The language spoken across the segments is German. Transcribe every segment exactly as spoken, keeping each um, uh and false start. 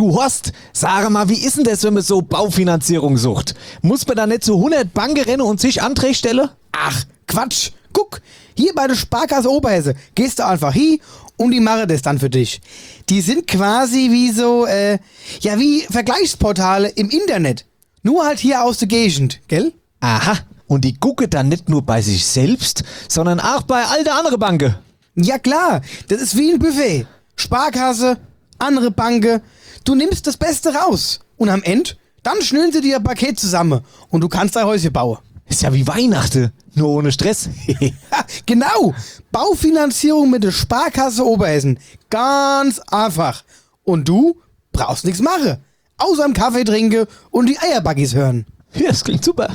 Du Horst, sag mal, wie ist denn das, wenn man so Baufinanzierung sucht? Muss man da nicht zu hundert Banken rennen und sich Anträge stellen? Ach, Quatsch. Guck, hier bei der Sparkasse Oberhesse gehst du einfach hin und die machen das dann für dich. Die sind quasi wie so, äh, ja wie Vergleichsportale im Internet. Nur halt hier aus der Gegend, gell? Aha, und die gucken dann nicht nur bei sich selbst, sondern auch bei all der anderen Banken. Ja klar, das ist wie ein Buffet. Sparkasse, andere Banken. Du nimmst das Beste raus. Und am Ende, dann schnüren sie dir ein Paket zusammen und du kannst dein Häuschen bauen. Ist ja wie Weihnachten, nur ohne Stress. Ja, genau. Baufinanzierung mit der Sparkasse Oberhessen. Ganz einfach. Und du brauchst nichts machen. Außer einen Kaffee trinken und die Eierbuggies hören. Ja, das klingt super.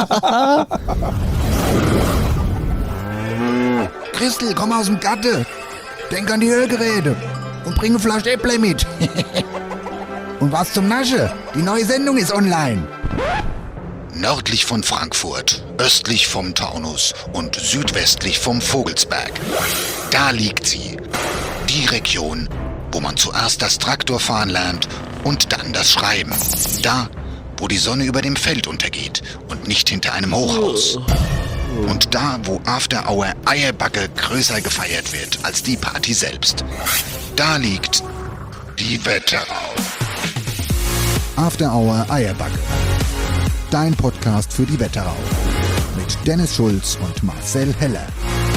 Christel, komm aus dem Gatte. Denk an die Ölgeräte. Und bring eine Flasche Äpple mit. Und was zum Nasche? Die neue Sendung ist online. Nördlich von Frankfurt, östlich vom Taunus und südwestlich vom Vogelsberg. Da liegt sie. Die Region, wo man zuerst das Traktorfahren lernt und dann das Schreiben. Da, wo die Sonne über dem Feld untergeht und nicht hinter einem Hochhaus. Und da, wo After Hour Eierbacke größer gefeiert wird als die Party selbst. Da liegt die Wetterau. After Hour Eierbacke. Dein Podcast für die Wetterau. Mit Dennis Schulz und Marcel Heller.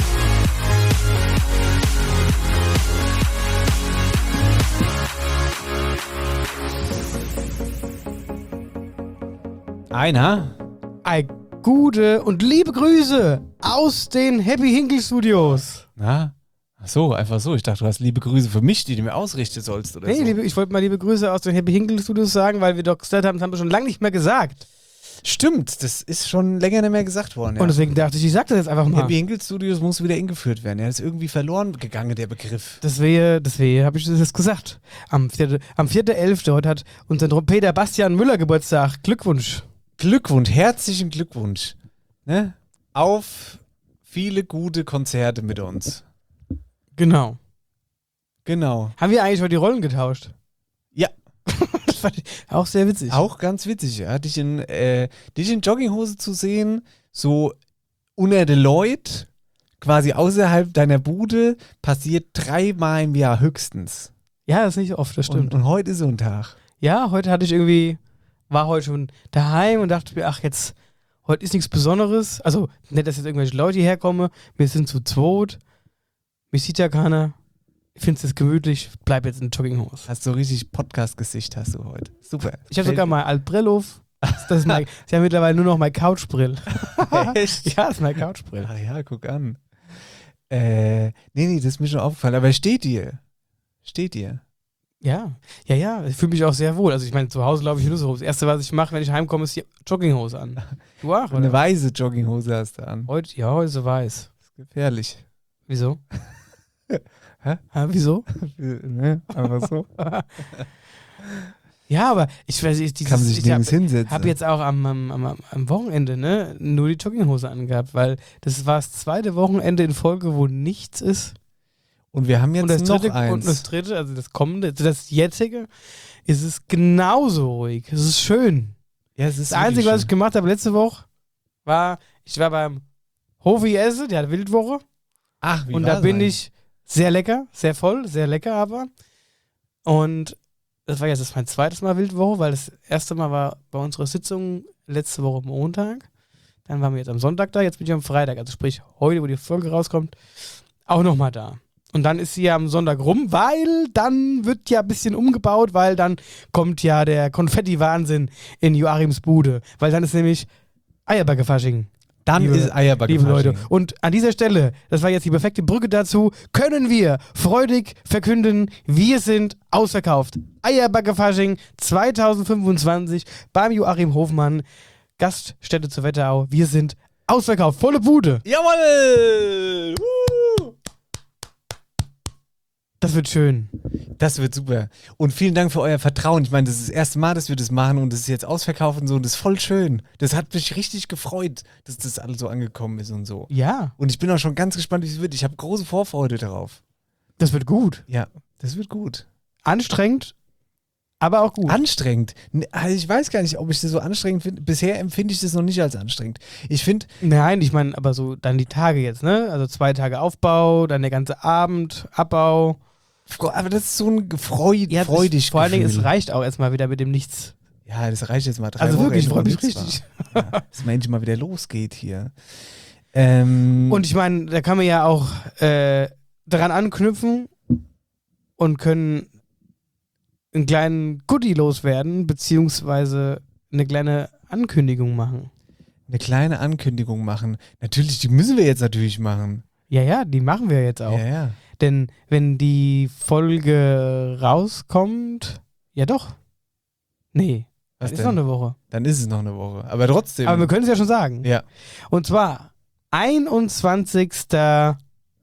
Einer? Ei, gute und liebe Grüße aus den Happy Hinkle Studios. Na? Ach so, einfach so. Ich dachte, du hast liebe Grüße für mich, die du mir ausrichten sollst oder Nee, so. liebe, ich wollte mal liebe Grüße aus den Happy Hinkle Studios sagen, weil wir doch gesagt haben, das haben wir schon lange nicht mehr gesagt. Stimmt, das ist schon länger nicht mehr gesagt worden. Ja. Und deswegen dachte ich, ich sag das jetzt einfach mal. Happy Hinkle Studios muss wieder eingeführt werden. Er ist irgendwie verloren gegangen, der Begriff. Deswegen, deswegen habe ich das jetzt gesagt. Am vierten elften heute hat unser Trompeter Bastian Müller Geburtstag. Glückwunsch. Glückwunsch, herzlichen Glückwunsch. Ne? Auf viele gute Konzerte mit uns. Genau. Genau. Haben wir eigentlich heute die Rollen getauscht? Ja. Das fand ich auch sehr witzig. Auch ganz witzig, ja. Dich in, äh, dich in Jogginghose zu sehen, so unter den Leuten, quasi außerhalb deiner Bude, passiert dreimal im Jahr höchstens. Ja, das ist nicht oft, das stimmt. Und, und heute ist so ein Tag. Ja, heute hatte ich irgendwie, war heute schon daheim und dachte mir, ach jetzt, heute ist nichts Besonderes. Also nicht, dass jetzt irgendwelche Leute hierher kommen, wir sind zu zweit, mich sieht ja keiner. Ich finde es gemütlich, bleib jetzt in Jogginghose. Hast du richtig Podcast-Gesicht hast du heute. Super. Ich habe sogar mal Altbrillhof. Das ist mein, ich habe mittlerweile nur noch mein Couchbrill. Echt? Ja, das ist mein Couchbrill. Ach ja, guck an. Äh, nee, nee, das ist mir schon aufgefallen. Aber steht dir. Steht dir. Ja, ja, ja. Ich fühle mich auch sehr wohl. Also ich meine, zu Hause laufe ich nur so. Das Erste, was ich mache, wenn ich heimkomme, ist die Jogginghose an. Du auch, oder? Eine weiße Jogginghose hast du an. Heute, ja, heute so weiß. Das ist gefährlich. Wieso? Hä? Hä, wieso? Ne? Einfach so. Ja, aber ich weiß nicht, dieses, Kann man sich ich nirgends habe hinsetzen. hab jetzt auch am, am, am, am Wochenende ne, nur die Jogginghose angehabt, weil das war das zweite Wochenende in Folge, wo nichts ist. Und wir haben jetzt Und das noch dritte, eins. und das dritte, also das kommende, das jetzige, ist es genauso ruhig. Es ist schön. ja, es ist Das Einzige, wirklich was ich gemacht habe letzte Woche, war, ich war beim Hofi Esse, der hat Wildwoche. schön. Ach, wie Und da war's bin eigentlich? ich sehr lecker, sehr voll, sehr lecker aber. Und das war jetzt das mein zweites Mal Wildwoche, weil das erste Mal war bei unserer Sitzung letzte Woche Montag. Dann waren wir jetzt am Sonntag da, jetzt bin ich am Freitag. Also sprich, heute, wo die Folge rauskommt, auch nochmal da. Und dann ist sie ja am Sonntag rum, weil dann wird ja ein bisschen umgebaut, weil dann kommt ja der Konfetti-Wahnsinn in Joachims Bude. Weil dann ist nämlich Eierbacke-Fasching. Dann liebe- ist Eierbacke. Liebe Leute. Und an dieser Stelle, das war jetzt die perfekte Brücke dazu, können wir freudig verkünden, wir sind ausverkauft. Eierbacke-Fasching zwanzig fünfundzwanzig beim Joachim Hofmann, Gaststätte zur Wetterau. Wir sind ausverkauft, volle Bude. Jawohl! Woo! Das wird schön. Das wird super. Und vielen Dank für euer Vertrauen. Ich meine, das ist das erste Mal, dass wir das machen und das ist jetzt ausverkauft und so und das ist voll schön. Das hat mich richtig gefreut, dass das alles so angekommen ist und so. Ja, Und ich bin auch schon ganz gespannt, wie es wird. Ich habe große Vorfreude darauf. das wird gut. Ja, das wird gut. Anstrengend, Aber auch gut. Anstrengend. N- Also ich weiß gar nicht, ob ich das so anstrengend finde. Bisher empfinde ich das noch nicht als anstrengend. Ich finde, Nein, ich meine, aber so dann die Tage jetzt, ne? Also zwei Tage Aufbau, dann der ganze Abend, Abbau. aber das ist so ein Freud, Ja, freudig es, vor allen Dingen, es Gefühl. reicht auch erstmal wieder mit dem Nichts. Ja, das reicht jetzt mal drei Also Wochen. wirklich, ich wo freue mich nichts richtig. war. Ja, dass man endlich mal wieder losgeht hier. Ähm, Und ich meine, da kann man ja auch äh, daran anknüpfen und können einen kleinen Goodie loswerden, beziehungsweise eine kleine Ankündigung machen. eine kleine Ankündigung machen. Natürlich, die müssen wir jetzt natürlich machen. Ja, ja, die machen wir jetzt auch. Ja, ja. Denn wenn die Folge rauskommt, ja doch. Nee, Was das ist denn? noch eine Woche. Dann ist es noch eine Woche. Aber trotzdem. Aber wir können es ja schon sagen. ja. Und zwar einundzwanzigster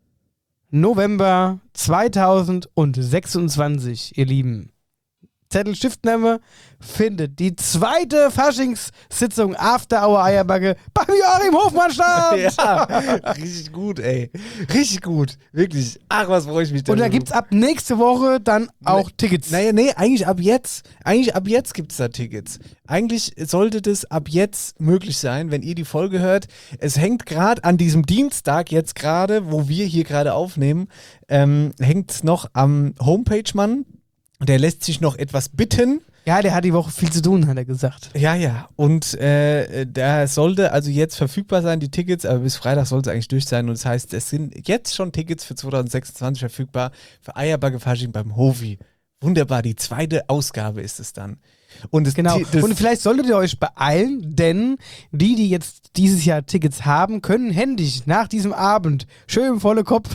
November zweitausendsechsundzwanzig, ihr Lieben. Zettel, Stiftnahme findet die zweite Faschingssitzung After Hour Eierbacke beim Joachim Hofmann statt. ja, richtig gut, ey. Richtig gut. Wirklich. Ach, was freue ich mich Und da gibt es ab nächste Woche dann auch Tickets. Naja, nee, eigentlich ab jetzt. Eigentlich ab jetzt gibt es da Tickets. Eigentlich sollte das ab jetzt möglich sein, wenn ihr die Folge hört. Es hängt gerade an diesem Dienstag jetzt gerade, wo wir hier gerade aufnehmen, ähm, hängt es noch am Homepage-Mann. Der lässt sich noch etwas bitten. Ja, der hat die Woche viel zu tun, hat er gesagt. Ja, ja. Und äh, da sollte also jetzt verfügbar sein, die Tickets, aber bis Freitag soll es eigentlich durch sein. Und das heißt, es sind jetzt schon Tickets für zweitausendsechsundzwanzig verfügbar für Eierbacke-Fasching beim Hofi. Wunderbar, die zweite Ausgabe ist es dann. Und das, Genau. das, Und vielleicht solltet ihr euch beeilen, denn die, die jetzt dieses Jahr Tickets haben, können händisch nach diesem Abend schön volle Kopf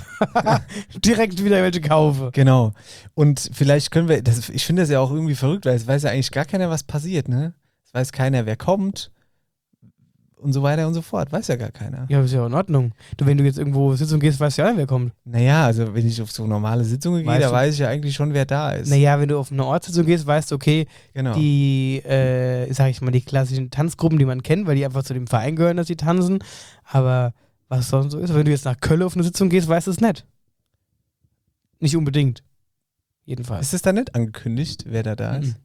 direkt wieder welche kaufen. Genau. Und vielleicht können wir, das, ich finde das ja auch irgendwie verrückt, weil es weiß ja eigentlich gar keiner, was passiert, ne? Es weiß keiner, wer kommt und so weiter und so fort. Weiß ja gar keiner. Ja, ist ja in Ordnung. Du, wenn du jetzt irgendwo Sitzung gehst, weißt du ja, wer kommt. Naja, also wenn ich auf so normale Sitzungen gehe, Weißt da du- weiß ich ja eigentlich schon, wer da ist. Naja, wenn du auf eine Ortssitzung gehst, weißt du, okay, genau. die, äh, sag ich mal, die klassischen Tanzgruppen, die man kennt, weil die einfach zu dem Verein gehören, dass die tanzen. Aber was sonst so ist, wenn du jetzt nach Köln auf eine Sitzung gehst, weißt du es nicht. Nicht unbedingt. Jedenfalls. Ist es da nicht angekündigt, wer da da ist? Mhm.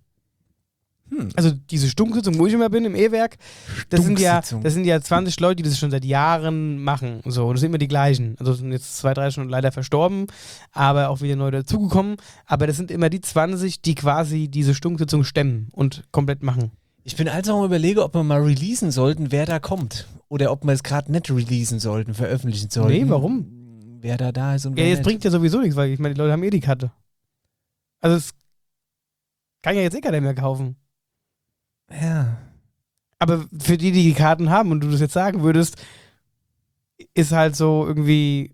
Hm. Also diese Stunksitzung, wo ich immer bin, im E-Werk, das sind ja, Stunksitzung. das sind ja zwanzig Leute, die das schon seit Jahren machen. So, und das sind immer die gleichen. Also es sind jetzt zwei, drei schon leider verstorben, aber auch wieder neu dazugekommen. Aber das sind immer die zwanzig, die quasi diese Stunksitzung stemmen und komplett machen. Ich bin also am überlege, ob wir mal releasen sollten, wer da kommt. Oder ob wir es gerade nicht releasen sollten, veröffentlichen sollten. Nee, warum? Wer da da ist und Ja, wer jetzt nicht. bringt ja sowieso nichts, weil ich meine, die Leute haben eh die Karte. Also es kann ja jetzt eh keiner mehr kaufen. Ja. Aber für die, die die Karten haben und du das jetzt sagen würdest, ist halt so irgendwie.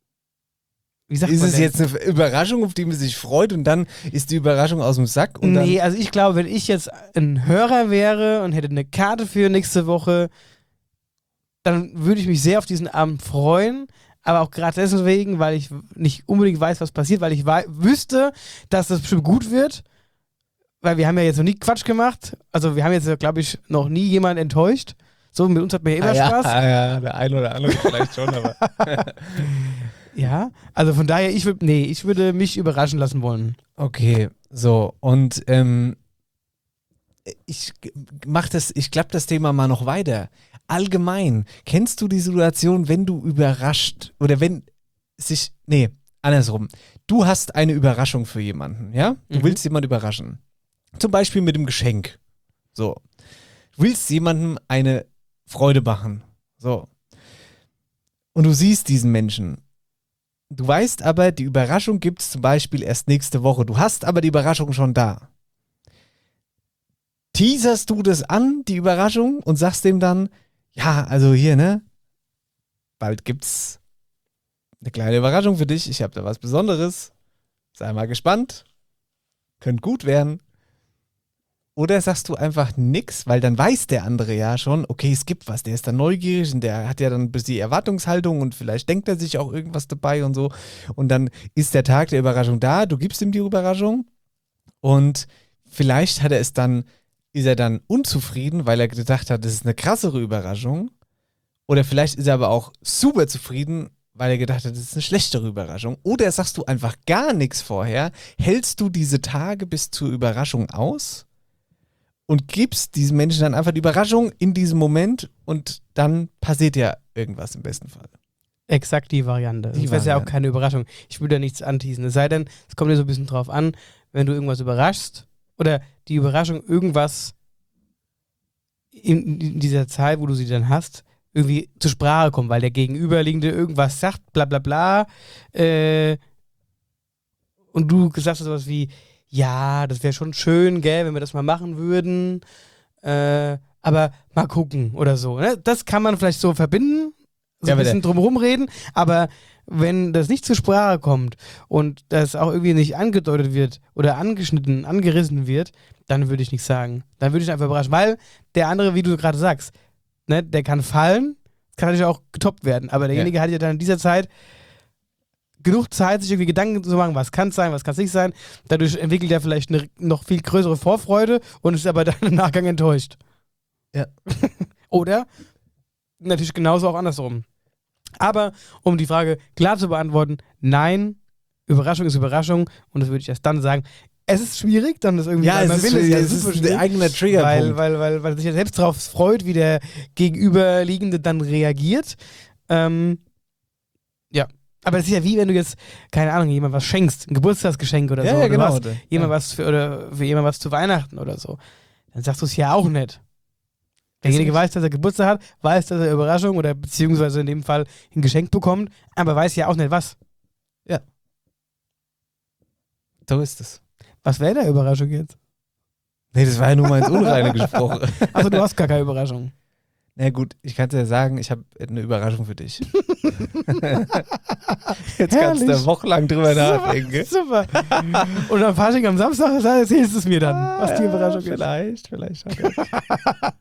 Wie sagt Ist man es denn? jetzt eine Überraschung, auf die man sich freut und dann ist die Überraschung aus dem Sack? Und dann, Nee, also ich glaube, wenn ich jetzt ein Hörer wäre und hätte eine Karte für nächste Woche, dann würde ich mich sehr auf diesen Abend freuen. Aber auch gerade deswegen, weil ich nicht unbedingt weiß, was passiert, weil ich wei- wüsste, dass das bestimmt gut wird. Weil wir haben ja jetzt noch nie Quatsch gemacht. Also wir haben jetzt, glaube ich, noch nie jemanden enttäuscht. So, mit uns hat man ja immer ah, ja, Spaß. ah, ja, der ein oder andere vielleicht schon, aber. Ja, also von daher, ich würde, nee, ich würde mich überraschen lassen wollen. Okay, so, und ähm, ich g- mach das, ich klappe das Thema mal noch weiter. Allgemein, kennst du die Situation, wenn du überrascht oder wenn sich, nee, andersrum, du hast eine Überraschung für jemanden, ja? Du Mhm. willst jemanden überraschen. Zum Beispiel mit dem Geschenk. So. Du willst jemandem eine Freude machen. So. Und du siehst diesen Menschen. Du weißt aber, die Überraschung gibt es zum Beispiel erst nächste Woche. Du hast aber die Überraschung schon da. Teaserst du das an, die Überraschung, und sagst dem dann, ja, also hier, ne? Bald gibt's eine kleine Überraschung für dich. Ich habe da was Besonderes. Sei mal gespannt. Könnte gut werden. Oder sagst du einfach nix, weil dann weiß der andere ja schon, okay, es gibt was, der ist dann neugierig und der hat ja dann bis die Erwartungshaltung und vielleicht denkt er sich auch irgendwas dabei und so. Und dann ist der Tag der Überraschung da, du gibst ihm die Überraschung und vielleicht hat er es dann, ist er dann unzufrieden, weil er gedacht hat, das ist eine krassere Überraschung. Oder vielleicht ist er aber auch super zufrieden, weil er gedacht hat, das ist eine schlechtere Überraschung. Oder sagst du einfach gar nichts vorher, hältst du diese Tage bis zur Überraschung aus und gibst diesen Menschen dann einfach die Überraschung in diesem Moment und dann passiert ja irgendwas im besten Fall. Exakt die Variante. Die Das wäre ja auch Variante. keine Überraschung. Ich würde ja nichts anteasen. Es sei denn, es kommt dir so ein bisschen drauf an, wenn du irgendwas überraschst oder die Überraschung irgendwas in, in dieser Zeit, wo du sie dann hast, irgendwie zur Sprache kommt, weil der Gegenüberliegende irgendwas sagt, bla bla bla, äh, und du sagst sowas wie, ja, das wäre schon schön, gell, wenn wir das mal machen würden, äh, aber mal gucken oder so. Ne? Das kann man vielleicht so verbinden, so Ja, ein aber bisschen drumherum reden, aber wenn das nicht zur Sprache kommt und das auch irgendwie nicht angedeutet wird oder angeschnitten, angerissen wird, dann würde ich nichts sagen. Dann würde ich einfach überraschen, weil der andere, wie du gerade sagst, ne, der kann fallen, kann natürlich auch getoppt werden, aber derjenige Ja. hat ja dann in dieser Zeit genug Zeit, sich irgendwie Gedanken zu machen, was kann es sein, was kann es nicht sein. Dadurch entwickelt er vielleicht eine noch viel größere Vorfreude und ist aber dann im Nachgang enttäuscht. Ja. Oder natürlich genauso auch andersrum. Aber um die Frage klar zu beantworten, nein, Überraschung ist Überraschung und das würde ich erst dann sagen. Es ist schwierig, dann das irgendwie, Ja, weil es man ist, will es ja es super ist ein schwierig, eigener Triggerpunkt. weil, weil, weil, weil sich ja selbst darauf freut, wie der Gegenüberliegende dann reagiert. Ähm, ja. Aber es ist ja wie, wenn du jetzt, keine Ahnung, jemand was schenkst, ein Geburtstagsgeschenk oder ja, so. ja, oder genau. was, jemand ja. was für, oder für jemand was zu Weihnachten oder so. Dann sagst du es ja auch nicht. Derjenige weiß, dass er Geburtstag hat, weiß, dass er Überraschung oder beziehungsweise in dem Fall ein Geschenk bekommt, aber weiß ja auch nicht was. So ist es. Was wäre der Überraschung jetzt? Nee, das war ja nur mal ins Unreine gesprochen. Also du hast gar keine Überraschung. Na gut, ich kann dir ja sagen, ich habe eine Überraschung für dich. Jetzt kannst du da wochenlang drüber nachdenken. Super. Und am Fasching am Samstag erzählst du es mir dann, was die Überraschung ist. Vielleicht, vielleicht. Hat er.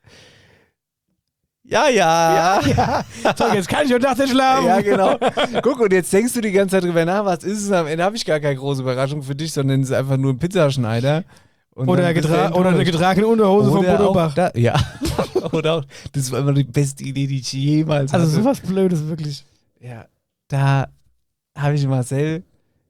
Ja, ja. Ja. So, jetzt kann ich heute Nacht nicht schlafen. Ja, genau. Guck, und jetzt denkst du die ganze Zeit drüber nach, was ist es? Am Ende habe ich gar keine große Überraschung für dich, sondern es ist einfach nur ein Pizzaschneider. Und Oder, dann bist du getra- oder eine enttäuscht. getragene Unterhose von Oder Bodo auch Bach. da, ja. Oder auch, das war immer die beste Idee, die ich jemals Also hatte. sowas Blödes, wirklich. Ja, da habe ich Marcel.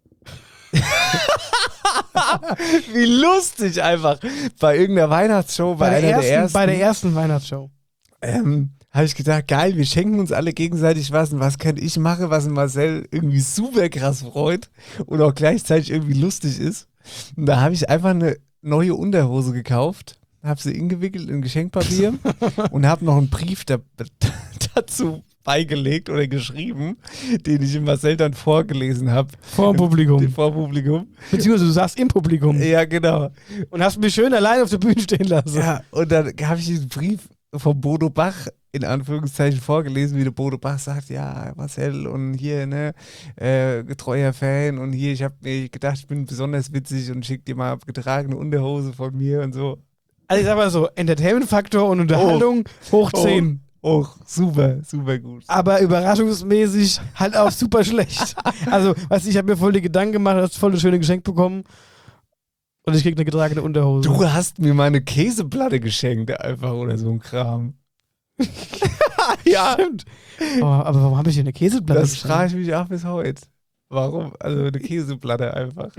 Wie lustig einfach. Bei irgendeiner Weihnachtsshow, bei, Bei, einer der ersten, der ersten. bei der ersten Weihnachtsshow. ähm, habe ich gedacht, geil, wir schenken uns alle gegenseitig was und was kann ich machen, was Marcel irgendwie super krass freut und auch gleichzeitig irgendwie lustig ist. Und da habe ich einfach eine neue Unterhose gekauft, habe sie ingewickelt in Geschenkpapier und habe noch einen Brief da, dazu beigelegt oder geschrieben, den ich Marcel dann vorgelesen habe. Vor dem Publikum. Vor Publikum. Beziehungsweise du saßt im Publikum. Ja, genau. Und hast mich schön allein auf der Bühne stehen lassen. Ja, und dann habe ich diesen Brief von Bodo Bach in Anführungszeichen vorgelesen, wie der Bodo Bach sagt, ja, Marcel und hier, ne, äh, getreuer Fan und hier, ich habe mir gedacht, ich bin besonders witzig und schick dir mal getragene Unterhose von mir und so. Also ich sag mal so, Entertainment-Faktor und Unterhaltung hoch zehn. Oh, super, super gut. Aber überraschungsmäßig halt auch super schlecht. Also, weißt du, ich habe mir voll die Gedanken gemacht, hast voll das schöne Geschenk bekommen und ich krieg eine getragene Unterhose. Du hast mir mal eine Käseplatte geschenkt, einfach, oder so ein Kram. Ja, Stimmt. Oh, aber warum habe ich dir eine Käseplatte das geschenkt? frage ich mich auch bis heute. Warum? Also eine Käseplatte einfach.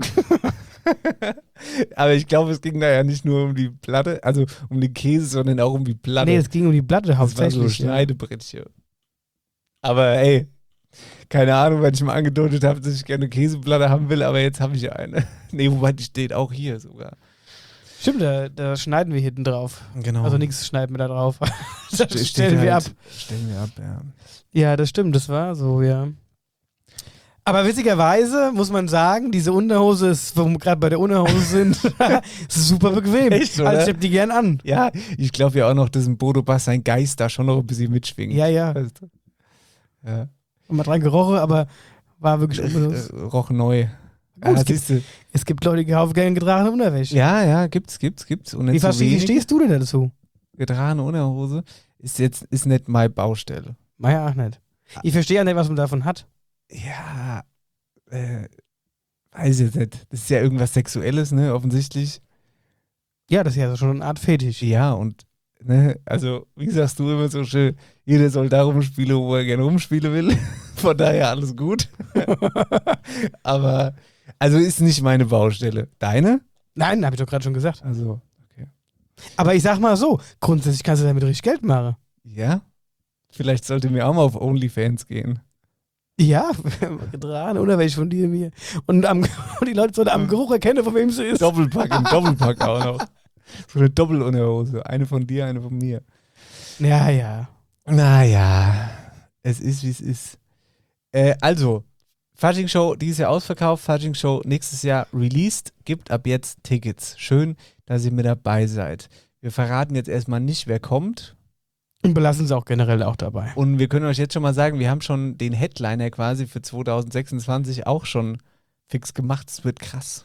Aber ich glaube, es ging da ja nicht nur um die Platte, also um den Käse, sondern auch um die Platte. Nee, es ging um die Platte das war hauptsächlich. so ja. Schneidebrettchen. Aber ey, keine Ahnung, weil ich mal angedeutet habe, dass ich gerne eine Käseplatte haben will, aber jetzt habe ich eine. Nee, wobei die steht auch hier sogar. Stimmt, da, da schneiden wir hinten drauf. Genau. Also nichts schneiden wir da drauf. das Ste- stellen wir ab. halt- Stellen wir ab, ja. Ja, das stimmt, das war so, ja. Aber witzigerweise muss man sagen, diese Unterhose ist, wo wir gerade bei der Unterhose sind, ist super bequem. Echt, oder? Also ich hab die gern an. Ja, ich glaube ja auch noch, dass ein Bodo Bass sein Geist da schon noch ein bisschen mitschwingt. Ja, ja. Weißt du? Ja. Hab mal dran gerochen, aber war wirklich unbenutzt. Äh, roch neu. Gut, Ja, es, gibt, siehst du. es gibt Leute, die kaufen gerne getragene Unterwäsche. Ja, ja, gibt's, gibt's, gibt's. Und Wie, nicht so verste- wie wenige. stehst du denn dazu? Getragene Unterhose ist jetzt ist nicht meine Baustelle. Naja, auch nicht. Ich verstehe ja nicht, was man davon hat. Ja, äh, weiß ich jetzt nicht. Das ist ja irgendwas Sexuelles, ne, offensichtlich. Ja, das ist ja schon eine Art Fetisch. Ja, und, ne, also, wie sagst du immer so schön, jeder soll da rumspielen, wo er gerne rumspielen will. Von daher alles gut. Aber, also ist nicht meine Baustelle. Deine? Nein, habe ich doch gerade schon gesagt. Also, Aber ich sag mal so, grundsätzlich kannst du damit richtig Geld machen. ja. Vielleicht sollte mir auch mal auf OnlyFans gehen. Ja, getragen, oder welche von dir mir. Und, am, und die Leute sollen am Geruch erkennen, von wem sie ist. Doppelpack, im Doppelpack auch noch. So eine Doppelunterhose. Eine von dir, eine von mir. Ja, ja. Naja, es ist, wie es ist. Äh, also, Fudging Show, dieses Jahr ausverkauft. Fudging Show nächstes Jahr released. Gibt ab jetzt Tickets. Schön, dass ihr mit dabei seid. Wir verraten jetzt erstmal nicht, wer kommt. Und belassen sie auch generell auch dabei. Und wir können euch jetzt schon mal sagen, wir haben schon den Headliner quasi für zwanzig sechsundzwanzig auch schon fix gemacht. Es wird krass.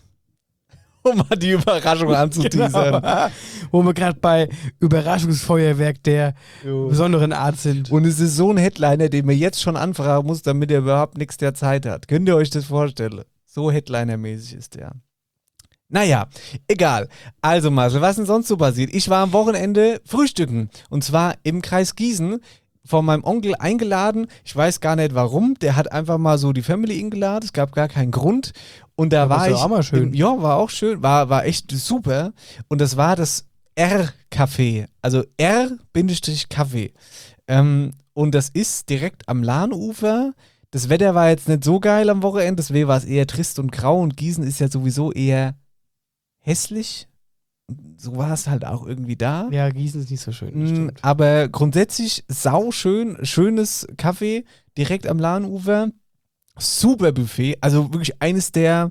Um mal die Überraschung anzuteasern. Genau. Wo wir gerade bei Überraschungsfeuerwerk der Jo. besonderen Art sind. Und es ist so ein Headliner, den man jetzt schon anfragen muss, damit er überhaupt nichts der Zeit hat. Könnt ihr euch das vorstellen? So Headliner-mäßig ist der. Naja, egal. Also Marcel, was denn sonst so passiert? Ich war am Wochenende frühstücken. Und zwar im Kreis Gießen. Von meinem Onkel eingeladen. Ich weiß gar nicht warum. Der hat einfach mal so die Family eingeladen. Es gab gar keinen Grund. Und da Aber war ist ich. doch auch mal schön. Im, ja, war auch schön. War, war echt super. Und das war das R-Café. Also R-Kaffee. Ähm, und das ist direkt am Lahnufer. Das Wetter war jetzt nicht so geil am Wochenende. Deswegen war es eher trist und grau. Und Gießen ist ja sowieso eher hässlich. So war es halt auch irgendwie da. Ja, Gießen ist nicht so schön. das Mm, stimmt. Aber grundsätzlich sauschön, schönes Kaffee direkt am Lahnufer. Super Buffet, also wirklich eines der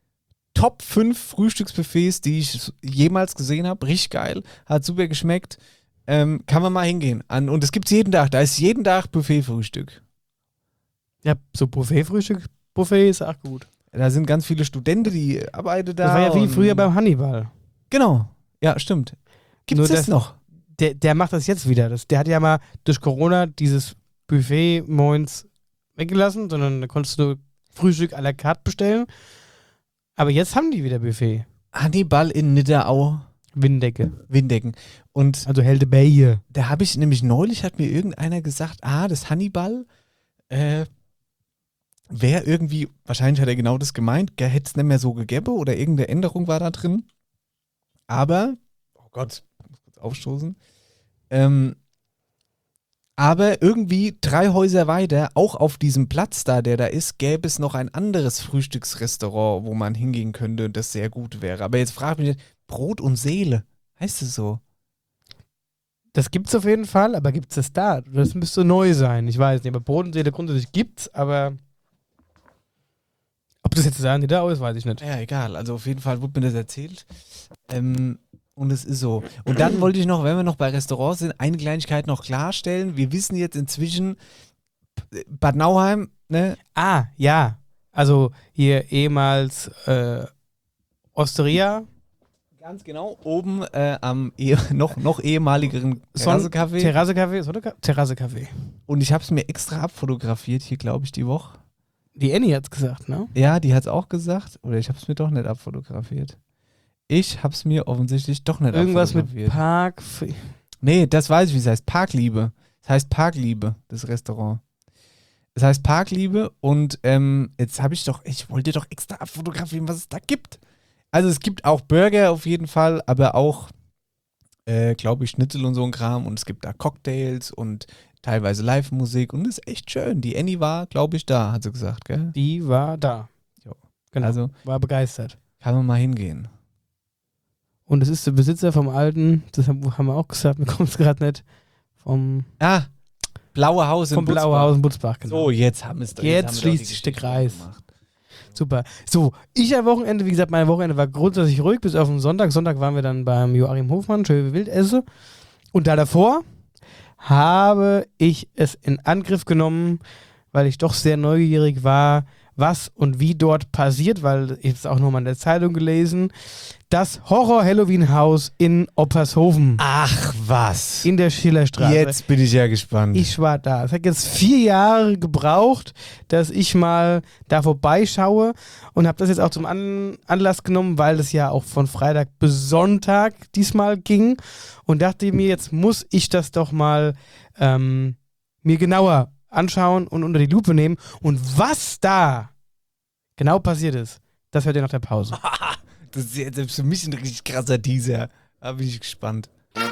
Top fünf Frühstücksbuffets, die ich jemals gesehen habe. Richtig geil, hat super geschmeckt. Ähm, kann man mal hingehen. An, und es gibt es jeden Tag, da ist jeden Tag Buffet-Frühstück. Ja, so Buffet-Frühstück, Buffet ist auch gut. Da sind ganz viele Studenten, die arbeiten da. Das war ja wie und- früher beim Hannibal. Genau, ja, stimmt. Gibt Nur es das das- noch? Der, der macht das jetzt wieder. Das, der hat ja mal durch Corona dieses Buffet moins weggelassen, sondern da konntest du Frühstück à la carte bestellen. Aber jetzt haben die wieder Buffet. Hannibal in Nidderau, Windecke. Windecken. Und Also Helde Bay. da habe ich nämlich neulich, hat mir irgendeiner gesagt, ah, das Hannibal äh, wäre irgendwie, wahrscheinlich hat er genau das gemeint, hätte es nicht mehr so gegeben oder irgendeine Änderung war da drin. Aber, oh Gott, ich muss kurz aufstoßen, ähm, aber irgendwie drei Häuser weiter, auch auf diesem Platz da, der da ist, gäbe es noch ein anderes Frühstücksrestaurant, wo man hingehen könnte und das sehr gut wäre. Aber jetzt frage ich mich, Brot und Seele, heißt es so? Das gibt's auf jeden Fall, aber gibt's das da? Das müsste neu sein. Ich weiß nicht, aber Bodenseele grundsätzlich gibt's, aber ob das jetzt da nicht da ist, weiß ich nicht. Ja, egal. Also auf jeden Fall wurde mir das erzählt. Ähm, und es ist so. Und dann wollte ich noch, wenn wir noch bei Restaurants sind, eine Kleinigkeit noch klarstellen. Wir wissen jetzt inzwischen, Bad Nauheim, ne? Ah, ja. Also hier ehemals äh, Osteria. Ganz genau. Oben äh, am eh, noch, noch ehemaligeren Terrasse-Café. Terrasse-Café, ist oder? Terrasse-Café. Und ich habe es mir extra abfotografiert hier, glaube ich, die Woche. Die Annie hat's gesagt, ne? Ja, die hat es auch gesagt. Oder ich habe es mir doch nicht abfotografiert. Ich habe es mir offensichtlich doch nicht Irgendwas mit abfotografiert. Park. Nee, das weiß ich, wie es heißt. Parkliebe. Es heißt Parkliebe, das Restaurant. Es heißt Parkliebe und ähm, jetzt habe ich doch, ich wollte doch extra abfotografieren, was es da gibt. Also es gibt auch Burger auf jeden Fall, aber auch, äh, glaube ich, Schnitzel und so ein Kram und es gibt da Cocktails und teilweise Live-Musik und das ist echt schön. Die Annie war, glaube ich, da, hat sie gesagt, gell? Die war da. Jo. Genau. Also War begeistert. kann man mal hingehen. Und es ist der Besitzer vom alten, das haben haben wir auch gesagt, mir kommt es gerade nicht, vom, Ah, Blaue Haus in vom Butzbach. Blaue Haus in Butzbach. Genau. So, jetzt haben wir es doch. Jetzt haben wir doch schließt die sich der Geschichte Kreis. gemacht. Super. So, ich am Wochenende, wie gesagt, mein Wochenende war grundsätzlich ruhig, bis auf den Sonntag. Sonntag waren wir dann beim Joachim Hofmann, schön wie Wildesse. Und da davor habe ich es in Angriff genommen, weil ich doch sehr neugierig war, was und wie dort passiert, weil ich es auch nochmal in der Zeitung gelesen. Das Horror-Halloween-Haus in Oppershofen Ach was. in der Schillerstraße. Jetzt bin ich ja gespannt. Ich war da. Es hat jetzt vier Jahre gebraucht, dass ich mal da vorbeischaue und habe das jetzt auch zum An Anlass genommen, weil es ja auch von Freitag bis Sonntag diesmal ging und dachte mir, jetzt muss ich das doch mal ähm, mir genauer anschauen und unter die Lupe nehmen. Und was da genau passiert ist, das hört ihr nach der Pause. Das ist jetzt selbst für mich ein richtig krasser Teaser. Da bin ich gespannt.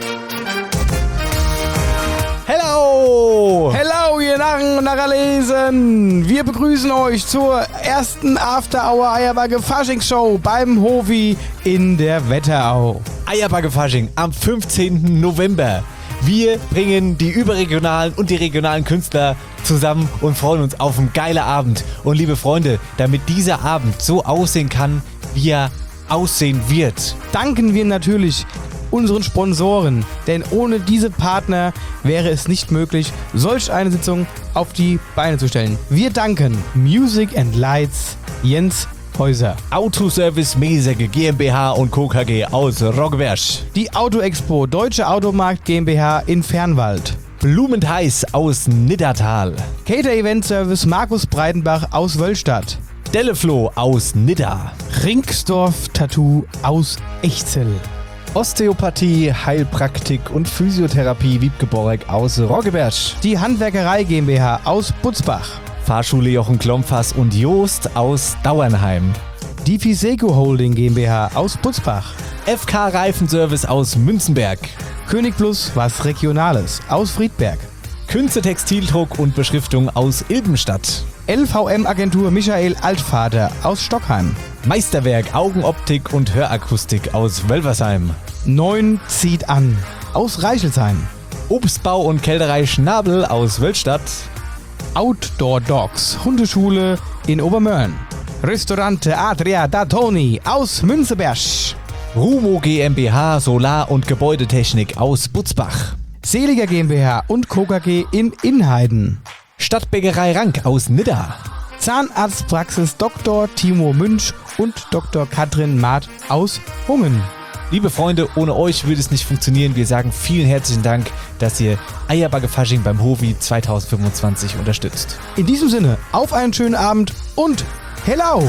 Hello! Hello, ihr Narren und Narralesen! Wir begrüßen euch zur ersten After-Hour Eierbagge Faschingsshow beim Hovi in der Wetterau. Eierbagge Fasching am fünfzehnten November. Wir bringen die überregionalen und die regionalen Künstler zusammen und freuen uns auf einen geilen Abend. Und liebe Freunde, damit dieser Abend so aussehen kann, wie er aussehen wird, Danken wir natürlich unseren Sponsoren, denn ohne diese Partner wäre es nicht möglich, solch eine Sitzung auf die Beine zu stellen. Wir danken Music and Lights Jens Häuser, Autoservice Mesege GmbH und Co. K G aus Roggebersch, die Autoexpo Deutsche Automarkt GmbH in Fernwald, Blumentheiß aus Niddertal, Cater Event Service Markus Breitenbach aus Wöllstadt, Dellefloh aus Nidda, Ringsdorf Tattoo aus Echzell, Osteopathie, Heilpraktik und Physiotherapie Wiebkeborg aus Roggebersch, die Handwerkerei GmbH aus Butzbach, Fahrschule Jochen Klompfers und Joost aus Dauernheim, die Fiseco Holding GmbH aus Butzbach, F K Reifenservice aus Münzenberg, König Plus was Regionales aus Friedberg, Künste Textildruck und Beschriftung aus Ilbenstadt, L V M Agentur Michael Altvater aus Stockheim, Meisterwerk Augenoptik und Hörakustik aus Wölversheim, Neun zieht an aus Reichelsheim, Obstbau und Kälterei Schnabel aus Wölstadt, Outdoor Dogs Hundeschule in Obermörn, Restaurante Adria da Toni aus Münzeberg, Rumo GmbH Solar- und Gebäudetechnik aus Butzbach, Seliger GmbH und Co. K G in Inheiden, Stadtbäckerei Rank aus Nidda, Zahnarztpraxis Doktor Timo Münch und Doktor Katrin Maat aus Hungen. Liebe Freunde, ohne euch würde es nicht funktionieren. Wir sagen vielen herzlichen Dank, dass ihr Eierbagge Fasching beim Hovi zwanzig fünfundzwanzig unterstützt. In diesem Sinne, auf einen schönen Abend und hello!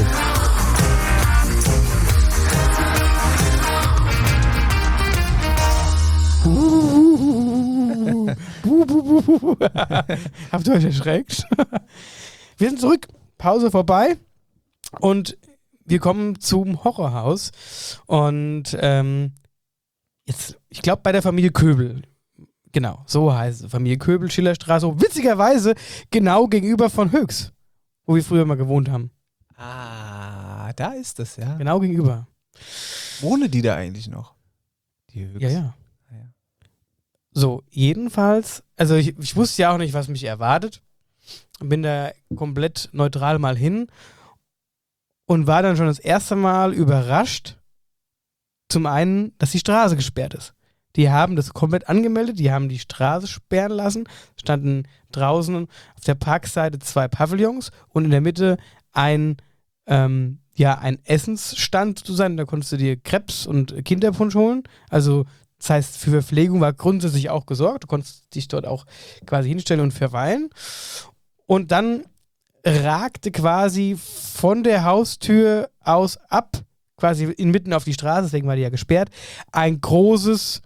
Buh, buh, buh, buh. Habt ihr euch erschreckt? Wir sind zurück, Pause vorbei und wir kommen zum Horrorhaus und ähm, jetzt, ich glaube bei der Familie Köbel, genau, so heißt es, Familie Köbel, Schillerstraße, witzigerweise genau gegenüber von Höchst, wo wir früher mal gewohnt haben. Ah, da ist es, ja. Genau gegenüber. Wohnen die da eigentlich noch? Die Höchst. Ja, ja. So, jedenfalls, also ich, ich wusste ja auch nicht, was mich erwartet. Bin da komplett neutral mal hin und war dann schon das erste Mal überrascht, zum einen, dass die Straße gesperrt ist. Die haben das komplett angemeldet, die haben die Straße sperren lassen, standen draußen auf der Parkseite zwei Pavillons und in der Mitte ein, ähm, ja, ein Essensstand sozusagen, da konntest du dir Crepes und Kinderpunsch holen, also das heißt, für Verpflegung war grundsätzlich auch gesorgt. Du konntest dich dort auch quasi hinstellen und verweilen. Und dann ragte quasi von der Haustür aus ab, quasi inmitten auf die Straße, deswegen war die ja gesperrt, ein großes,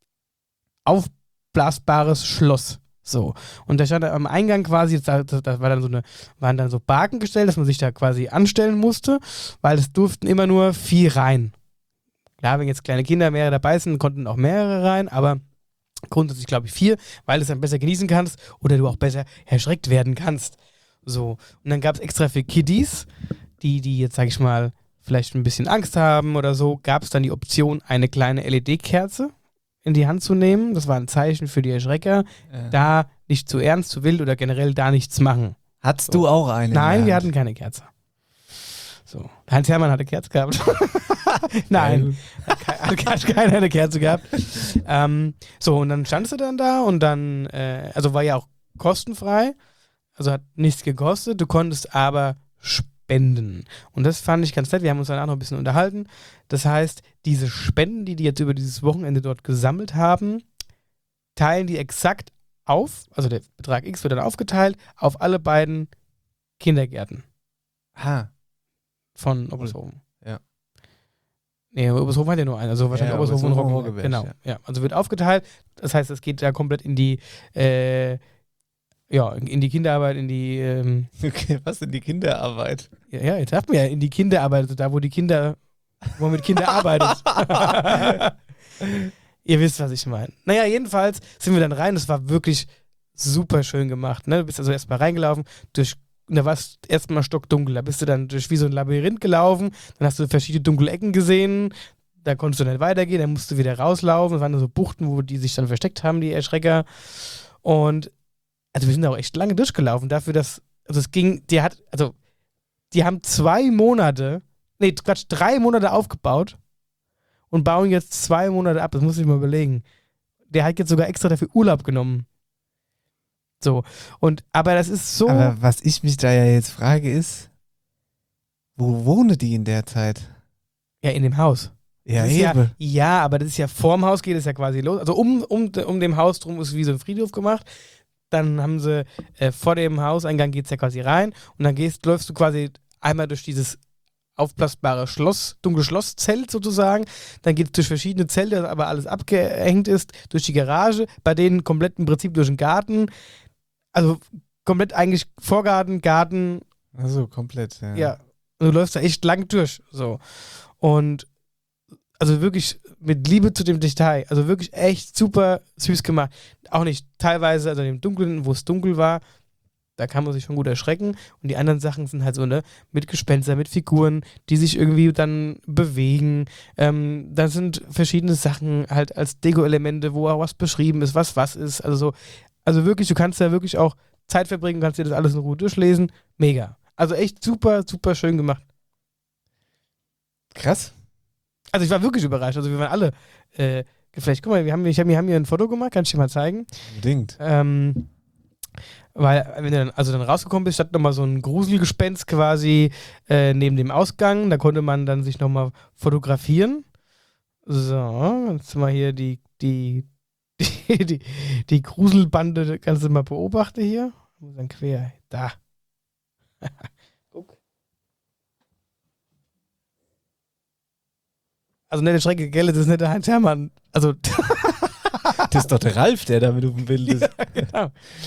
aufblasbares Schloss. So. Und da stand am Eingang quasi, da, da war dann so eine, waren dann so Barken gestellt, dass man sich da quasi anstellen musste, weil es durften immer nur vier rein. Klar, wenn jetzt kleine Kinder mehrere dabei sind, konnten auch mehrere rein, aber grundsätzlich glaube ich vier, weil du es dann besser genießen kannst oder du auch besser erschreckt werden kannst. So. Und dann gab es extra für Kiddies, die, die jetzt, sag ich mal, vielleicht ein bisschen Angst haben oder so, gab es dann die Option, eine kleine L E D-Kerze in die Hand zu nehmen. Das war ein Zeichen für die Erschrecker, Ja. da nicht zu ernst, zu wild oder generell da nichts machen. Hattest So. du auch eine? Nein, in wir der hatten keine Kerze. So. Heinz Hermann hatte Kerze gehabt. Nein, hat, hat keiner eine Kerze gehabt. ähm, so, und dann standst du dann da und dann, äh, also war ja auch kostenfrei, also hat nichts gekostet, du konntest aber spenden. Und das fand ich ganz nett, wir haben uns danach noch ein bisschen unterhalten. Das heißt, diese Spenden, die die jetzt über dieses Wochenende dort gesammelt haben, teilen die exakt auf, also der Betrag X wird dann aufgeteilt, auf alle beiden Kindergärten Ah, von Obershofen. Ja. Nee, Obershofen hat ja nur einen, also wahrscheinlich Ja, Obershofen und Obershofen und Roggeberg. Roggeberg, Genau, ja. ja. Also wird aufgeteilt, das heißt, es geht ja komplett in die, äh, Ja, in die Kinderarbeit, in die, ähm, Okay, was denn die Kinderarbeit? ja, ja, jetzt sagt man ja, in die Kinderarbeit, also da, wo die Kinder, wo man mit Kindern arbeitet. Ihr wisst, was ich meine. Naja, jedenfalls sind wir dann rein, das war wirklich super schön gemacht, ne? Du bist also erstmal reingelaufen, durch, da war es erstmal stockdunkel, da bist du dann durch wie so ein Labyrinth gelaufen, dann hast du verschiedene dunkle Ecken gesehen, da konntest du nicht weitergehen, dann musst du wieder rauslaufen, es waren so Buchten, wo die sich dann versteckt haben, die Erschrecker. Und also wir sind da auch echt lange durchgelaufen, dafür, dass, also es ging, die hat, also die haben zwei Monate, nee, Quatsch, drei Monate aufgebaut und bauen jetzt zwei Monate ab, das muss ich mal überlegen. Der hat jetzt sogar extra dafür Urlaub genommen. So, und, aber das ist so... Aber was ich mich da ja jetzt frage ist, wo wohnen die in der Zeit? Ja, in dem Haus. Ja, Das ist ja, eben. ja, aber das ist ja vorm Haus geht es ja quasi los. Also um, um, um dem Haus drum ist wie so ein Friedhof gemacht. Dann haben sie äh, vor dem Hauseingang geht es ja quasi rein und dann gehst, läufst du quasi einmal durch dieses aufblasbare Schloss, dunkle Schlosszelt sozusagen. Dann geht es durch verschiedene Zelte, das aber alles abgehängt ist, durch die Garage, bei denen komplett im Prinzip durch den Garten. Also komplett eigentlich Vorgarten, Garten. Also komplett, ja. Ja, du läufst da echt lang durch. So. Und also wirklich mit Liebe zu dem Detail. Also wirklich echt super süß gemacht. Auch nicht teilweise, also im Dunkeln, wo es dunkel war, da kann man sich schon gut erschrecken. Und die anderen Sachen sind halt so, ne, mit Gespenster, mit Figuren, die sich irgendwie dann bewegen. Ähm, da sind verschiedene Sachen halt als Deko-Elemente, wo auch was beschrieben ist, was was ist. Also so, also wirklich, du kannst da wirklich auch Zeit verbringen, kannst dir das alles in Ruhe durchlesen. Mega. Also echt super, super schön gemacht. Krass. Also ich war wirklich überrascht. Also wir waren alle äh, geflasht. Guck mal, wir haben, ich hab, wir haben hier ein Foto gemacht, kann ich dir mal zeigen. Unbedingt. Ähm, weil, wenn du dann, also dann rausgekommen bist, stand nochmal so ein Gruselgespenst quasi äh, neben dem Ausgang. Da konnte man dann sich nochmal fotografieren. So, jetzt mal hier die, die, die, die, die Gruselbande, kannst du mal beobachten hier. Wo ist dann quer? Da. Guck. Also nicht der Schrecke, gell, das ist nicht der Heinz Hermann. Also. Das ist doch der Ralf, der da mit auf dem Bild ist. Ja, genau.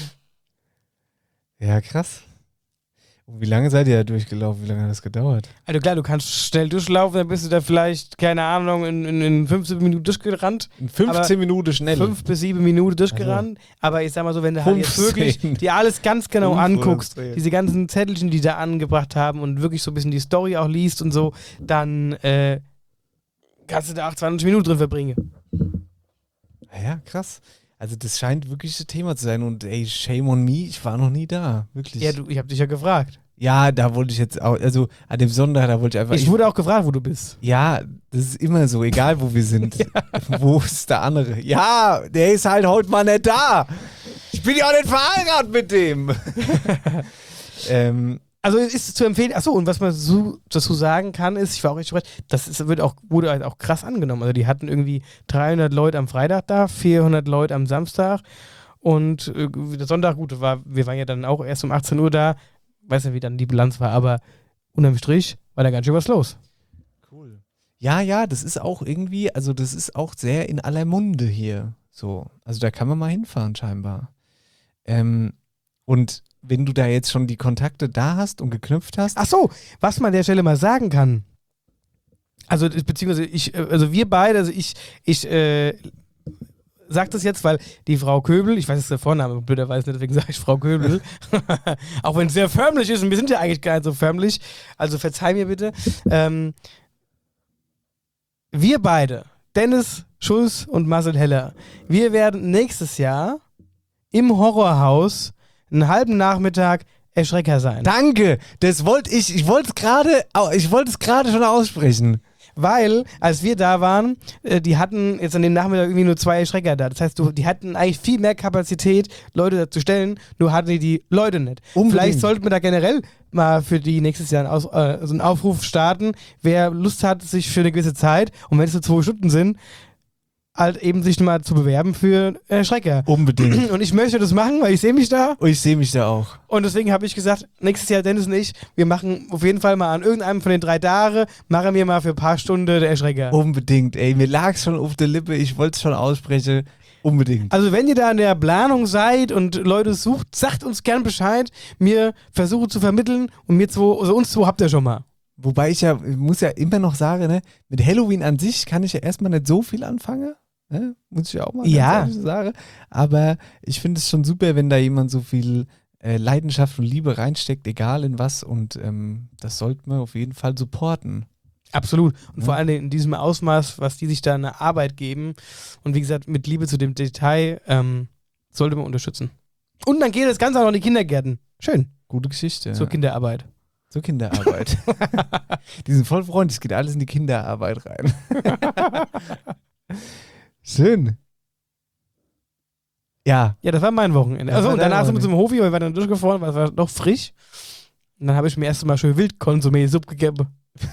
Ja, krass. Und wie lange seid ihr da durchgelaufen? Wie lange hat das gedauert? Also klar, du kannst schnell durchlaufen, dann bist du da vielleicht, keine Ahnung, in, in, in fünfzehn Minuten durchgerannt. In fünfzehn Minuten schnell. Fünf bis sieben Minuten durchgerannt. Also. Aber ich sag mal so, wenn du halt jetzt wirklich dir alles ganz genau anguckst, diese ganzen Zettelchen, die da angebracht haben und wirklich so ein bisschen die Story auch liest und so, dann äh, kannst du da achtundzwanzig Minuten drin verbringen. Ja, krass. Also das scheint wirklich ein Thema zu sein und ey, shame on me, ich war noch nie da, wirklich. Ja, du, ich hab dich ja gefragt. Ja, da wollte ich jetzt auch, also an dem Sonntag, da wollte ich einfach... Ich wurde auch gefragt, wo du bist. Ja, das ist immer so, egal wo wir sind. Ja. Wo ist der andere? Ja, der ist halt heute mal nicht da. Ich bin ja auch nicht verheiratet mit dem. ähm, Also ist es zu empfehlen, achso, und was man so dazu sagen kann, ist, ich war auch echt überrascht, das ist, wird auch, wurde halt auch krass angenommen. Also die hatten irgendwie dreihundert Leute am Freitag da, vierhundert Leute am Samstag und äh, der Sonntag, gut, war, wir waren ja dann auch erst um achtzehn Uhr da, weiß nicht, wie dann die Bilanz war, aber unterm Strich war da ganz schön was los. Cool. Ja, ja, das ist auch irgendwie, also das ist auch sehr in aller Munde hier, so. Also da kann man mal hinfahren scheinbar. Ähm, und wenn du da jetzt schon die Kontakte da hast und geknüpft hast. Ach so, was man an der Stelle mal sagen kann. Also, beziehungsweise ich, also wir beide, also ich, ich, äh, sag das jetzt, weil die Frau Köbel, ich weiß jetzt der Vorname, blöderweise nicht, deswegen sage ich Frau Köbel, auch wenn es sehr förmlich ist und wir sind ja eigentlich gar nicht so förmlich, also verzeih mir bitte. Ähm, wir beide, Dennis Schulz und Marcel Heller, wir werden nächstes Jahr im Horrorhaus einen halben Nachmittag Erschrecker sein. Danke, das wollte ich, ich wollte es gerade, ich wollte es gerade schon aussprechen. Weil, als wir da waren, äh, die hatten jetzt an dem Nachmittag irgendwie nur zwei Erschrecker da. Das heißt, du, die hatten eigentlich viel mehr Kapazität, Leute da zu stellen, nur hatten die die Leute nicht. Unbedingt. Vielleicht sollten wir da generell mal für die nächstes Jahr einen, Aus, äh, so einen Aufruf starten, wer Lust hat, sich für eine gewisse Zeit, und wenn es so zwei Stunden sind, halt eben sich mal zu bewerben für Erschrecker. Unbedingt. Und ich möchte das machen, weil ich sehe mich da. Und ich sehe mich da auch. Und deswegen habe ich gesagt, nächstes Jahr Dennis und ich, wir machen auf jeden Fall mal an irgendeinem von den drei Tagen, machen wir mal für ein paar Stunden der Erschrecker. Unbedingt, ey, mir lag es schon auf der Lippe, ich wollte es schon aussprechen. Unbedingt. Also wenn ihr da in der Planung seid und Leute sucht, sagt uns gern Bescheid. Wir versuchen zu vermitteln und mir zwei, also uns zwei habt ihr schon mal. Wobei ich ja, ich muss ja immer noch sagen, ne, mit Halloween an sich kann ich ja erstmal nicht so viel anfangen. Ne? Muss ich ja auch mal Ja. ganz ehrlich sagen. Aber ich finde es schon super, wenn da jemand so viel äh, Leidenschaft und Liebe reinsteckt, egal in was. Und ähm, das sollte man auf jeden Fall supporten. Absolut. Und Ja. vor allem in diesem Ausmaß, was die sich da eine Arbeit geben. Und wie gesagt, mit Liebe zu dem Detail ähm, sollte man unterstützen. Und dann geht das Ganze auch noch in die Kindergärten. Schön. Gute Geschichte. Zur ja. Kinderarbeit. Zur Kinderarbeit. Die sind voll freundlich, es geht alles in die Kinderarbeit rein. Schön. Ja. Ja, das war mein Wochenende. Das Also war und dein danach sind wir Wochenende. zum Hofi, weil wir dann durchgefahren, weil es war noch frisch. Und dann habe ich mir erst mal schön Wildkonsumé-Suppe gegeben.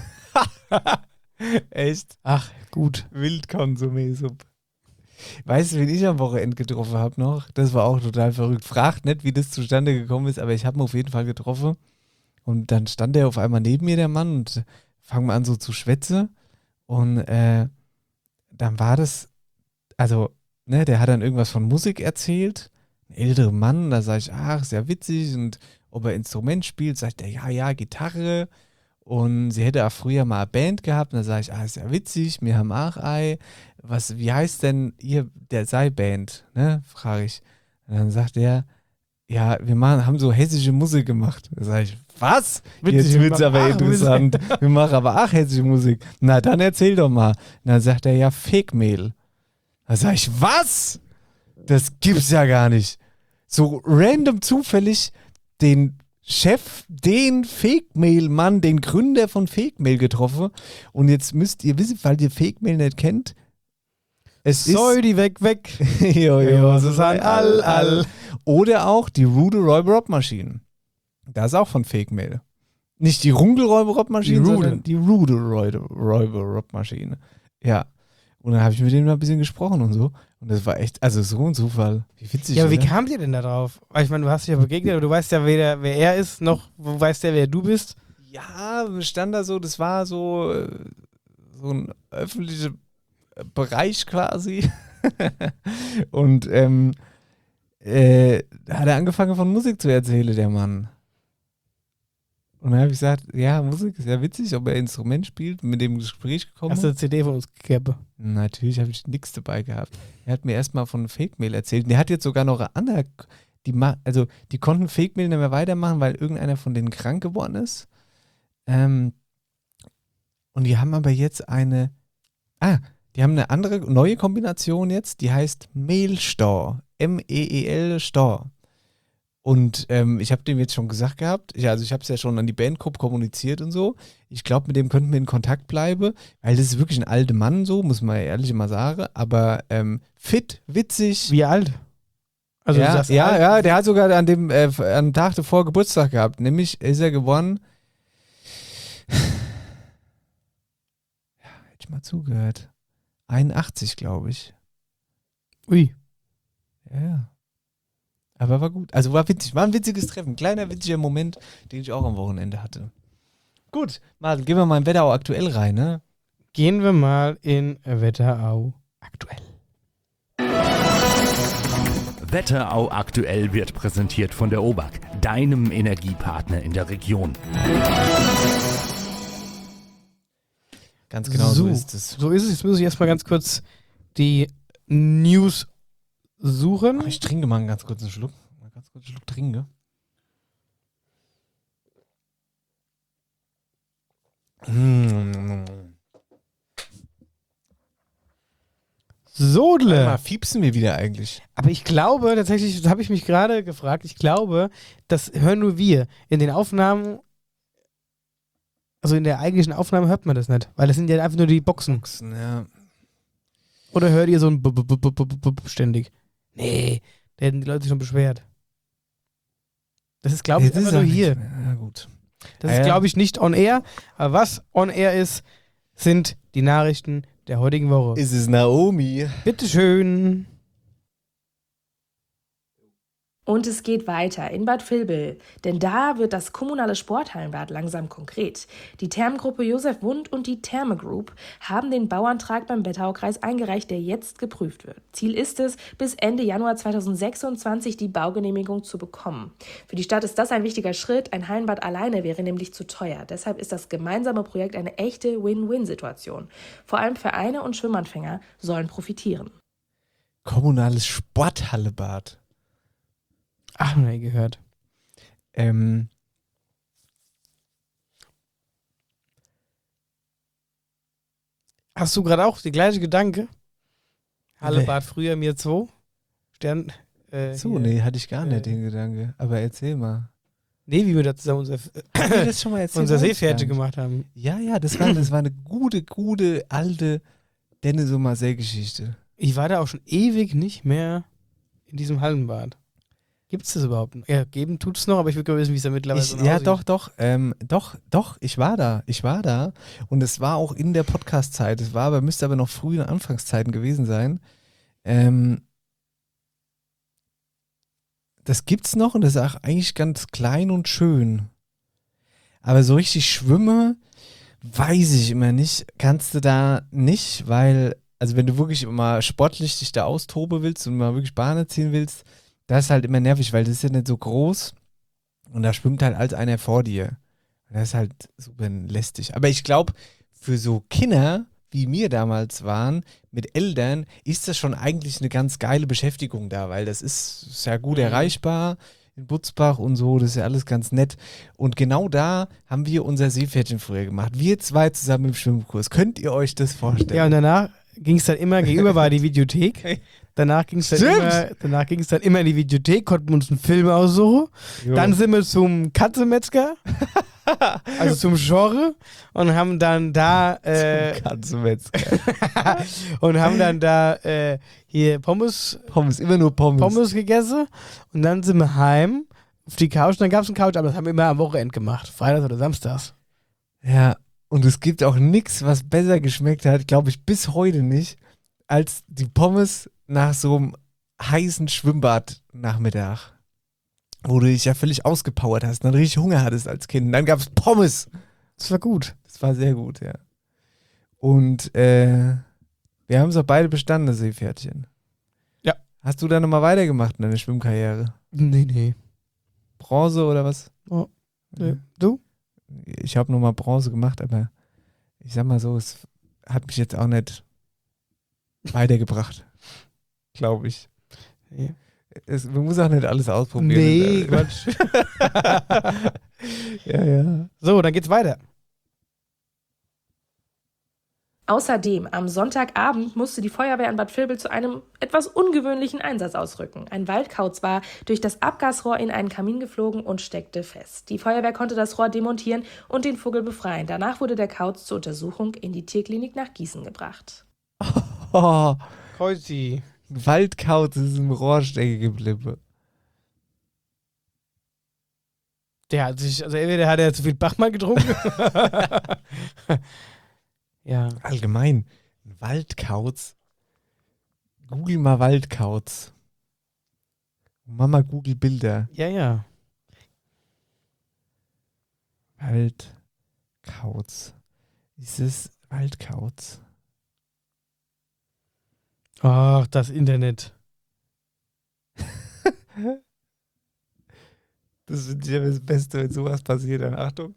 Echt? Ach, gut. Wildkonsumé-Suppe. Weißt du, wen ich am Wochenende getroffen habe noch? Das war auch total verrückt. Fragt nicht, wie das zustande gekommen ist, aber ich habe ihn auf jeden Fall getroffen. Und dann stand er auf einmal neben mir, der Mann, und fangen wir an so zu schwätzen. Und äh, dann war das, also, ne, der hat dann irgendwas von Musik erzählt. Ein älterer Mann, da sage ich, ach, sehr witzig. Und ob er Instrument spielt, sagt er, ja, ja, Gitarre. Und sie hätte auch früher mal eine Band gehabt. Und da sage ich, ah, ist ja witzig, wir haben auch ei. Was, wie heißt denn ihr, der Sei-Band, ne, frage ich. Und dann sagt er, ja, wir machen, haben so hessische Musik gemacht. Da sage ich, was? Witzig, Jetzt wir wird's machen aber auch interessant. Wir machen aber auch hessische Musik. Na, dann erzähl doch mal. Und dann sagt er, ja, Fake-Mail. Da sage ich, was? Das gibt's ja gar nicht. So random zufällig den Chef, den Fake-Mail-Mann, den Gründer von Fake-Mail getroffen. Und jetzt müsst ihr wissen, weil ihr Fake-Mail nicht kennt, es Soll die weg, weg. ist jo, jo, so sein all, all. Oder auch die Rude Räuber Rob Maschinen. Das ist auch von Fake-Mail. Nicht die Runkel Räuber Rob Maschine, Die Rude. sondern die Rude Räuber Rob Maschine. Ja. Und dann habe ich mit dem mal ein bisschen gesprochen und so. Und das war echt, also so ein Zufall. Wie witzig. Ja, aber wie oder? kamt ihr denn da drauf? Weil ich meine, du hast dich ja begegnet, aber du weißt ja weder, wer er ist, noch weiß der, wer du bist. Ja, stand da so, das war so, äh, so ein öffentlicher Bereich quasi. Und ähm, äh, da hat er angefangen von Musik zu erzählen, der Mann. Und dann habe ich gesagt, ja, Musik ist ja witzig, ob er Instrument spielt, mit dem Gespräch gekommen. Hast du eine C D von uns gegeben? Natürlich habe ich nichts dabei gehabt. Er hat mir erstmal von Fake-Mail erzählt. Und der hat jetzt sogar noch eine andere, die ma- also die konnten Fake-Mail nicht mehr weitermachen, weil irgendeiner von denen krank geworden ist. Ähm, und die haben aber jetzt eine, ah, die haben eine andere, neue Kombination jetzt, die heißt Mail-Store. M E E L Store. Und ähm, ich habe dem jetzt schon gesagt gehabt, ja, also ich habe es ja schon an die Bandgruppe kommuniziert und so. Ich glaube, mit dem könnten wir in Kontakt bleiben, weil das ist wirklich ein alter Mann so, muss man ehrlich mal sagen. Aber ähm, fit, witzig. Wie alt? Also du ja, sagst ja, alt? ja, der hat sogar an dem äh, am Tag davor Geburtstag gehabt. Nämlich ist er geworden. Ja, hätte ich mal zugehört. einundachtzig, glaube ich. Ui. Ja, ja. Aber war gut. Also war witzig. War ein witziges Treffen. Kleiner, witziger Moment, den ich auch am Wochenende hatte. Gut, Martin, gehen wir mal in Wetterau aktuell rein, ne? Gehen wir mal in Wetterau aktuell. Wetterau aktuell wird präsentiert von der O B A K, deinem Energiepartner in der Region. Ganz genau so, ist es. So ist es. Jetzt muss ich erstmal ganz kurz die News suchen. Aber ich trinke mal einen ganz kurzen Schluck. Mal ganz kurz einen Schluck trinke. Mmh. Sodle. Mal fiepsen wir wieder eigentlich. Aber ich glaube, tatsächlich, das habe ich mich gerade gefragt, ich glaube, das hören nur wir. In den Aufnahmen, also in der eigentlichen Aufnahme hört man das nicht, weil das sind ja einfach nur die Boxen. Boxen, ja. Oder hört ihr so ein Bub, Bub, Bub, Bub, Bub ständig? Nee, da hätten die Leute sich schon beschwert. Das ist, glaube ich, Jetzt ist einfach nur er nicht hier. mehr. Ja, gut. Das Ja, ist, ja. glaube ich, nicht on air. Aber was on air ist, sind die Nachrichten der heutigen Woche. Ist es Naomi? Bitteschön. Und es geht weiter in Bad Vilbel, denn da wird das kommunale Sporthallenbad langsam konkret. Die Thermengruppe Josef Wund und die Therme Group haben den Bauantrag beim Wetteraukreis eingereicht, der jetzt geprüft wird. Ziel ist es, bis Ende Januar zweitausendsechsundzwanzig die Baugenehmigung zu bekommen. Für die Stadt ist das ein wichtiger Schritt. Ein Hallenbad alleine wäre nämlich zu teuer. Deshalb ist das gemeinsame Projekt eine echte Win-Win-Situation. Vor allem Vereine und Schwimmanfänger sollen profitieren. Kommunales Sporthallebad. Ach, noch nie gehört. Ähm, Hast du gerade auch die gleiche Gedanke? Hallebad früher mir zwei. Stern. Äh, so, hier. nee, hatte ich gar nicht äh, den Gedanke. Aber erzähl mal. Nee, wie wir da zusammen unser, Hast du das schon mal erzählt? unser Weiß ich Seepferdchen gar gemacht haben. nicht. Ja, ja, das war, das war eine gute, gute, alte Dennis und Marcel-Geschichte. Ich war da auch schon ewig nicht mehr in diesem Hallenbad. Gibt es das überhaupt noch? Ja, geben tut es noch, aber ich will gerne wissen, wie es da mittlerweile Ich, so ja, aussieht. doch, doch, ähm, doch, doch, ich war da, ich war da und es war auch in der Podcast-Zeit, es war aber, müsste aber noch früh in Anfangszeiten gewesen sein. Ähm, das gibt's noch und das ist auch eigentlich ganz klein und schön. Aber so richtig schwimme, weiß ich immer nicht, kannst du da nicht, weil, also wenn du wirklich mal sportlich dich da austoben willst und mal wirklich Bahnen ziehen willst, das ist halt immer nervig, weil das ist ja nicht so groß und da schwimmt halt als einer vor dir. Das ist halt super lästig. Aber ich glaube, für so Kinder, wie mir damals waren, mit Eltern, ist das schon eigentlich eine ganz geile Beschäftigung da, weil das ist sehr gut Mhm. erreichbar in Butzbach und so, das ist ja alles ganz nett. Und genau da haben wir unser Seepferdchen früher gemacht. Wir zwei zusammen im Schwimmkurs. Könnt ihr euch das vorstellen? Ja, und danach ging es dann immer, gegenüber war die Videothek. Danach ging es dann, Stimmt. immer- danach ging's dann immer in die Videothek, konnten wir uns einen Film aussuchen. Jo. Dann sind wir zum Katzemetzger, also zum Genre, und haben dann da äh, Katzenmetzger. und haben dann da äh, hier Pommes, Pommes, immer nur Pommes. Pommes gegessen. Und dann sind wir heim auf die Couch. Dann gab es einen Couch, aber das haben wir immer am Wochenende gemacht. Freitags oder Samstags. Ja, und es gibt auch nichts, was besser geschmeckt hat, glaube ich, bis heute nicht, als die Pommes nach so einem heißen Schwimmbad-Nachmittag, wo du dich ja völlig ausgepowert hast und dann richtig Hunger hattest als Kind. Und dann gab es Pommes. Das war gut. Das war sehr gut, ja. Und äh, wir haben es auch beide bestanden, das Seepferdchen. Ja. Hast du da nochmal weitergemacht in deiner Schwimmkarriere? Nee, nee. Bronze oder was? Oh, nee. Du? Ich habe nochmal Bronze gemacht, aber ich sag mal so, es hat mich jetzt auch nicht weitergebracht. Glaube ich. Nee, Es, man muss auch nicht alles ausprobieren. nee Quatsch. Ja, ja. So, dann geht's weiter. Außerdem, am Sonntagabend musste die Feuerwehr in Bad Vilbel zu einem etwas ungewöhnlichen Einsatz ausrücken. Ein Waldkauz war durch das Abgasrohr in einen Kamin geflogen und steckte fest. Die Feuerwehr konnte das Rohr demontieren und den Vogel befreien. Danach wurde der Kauz zur Untersuchung in die Tierklinik nach Gießen gebracht. Oh, Kreuzi. ein Waldkauz ist im Rohr stecken geblieben. Der hat sich, also entweder hat er zu viel Bachmann getrunken. Ja. Allgemein, ein Waldkauz. Google mal Waldkauz. Mama Google Bilder. Ja, ja. Waldkauz. Ist es Waldkauz? Ach, das Internet. Das finde ich ja das Beste, wenn sowas passiert. Dann Achtung.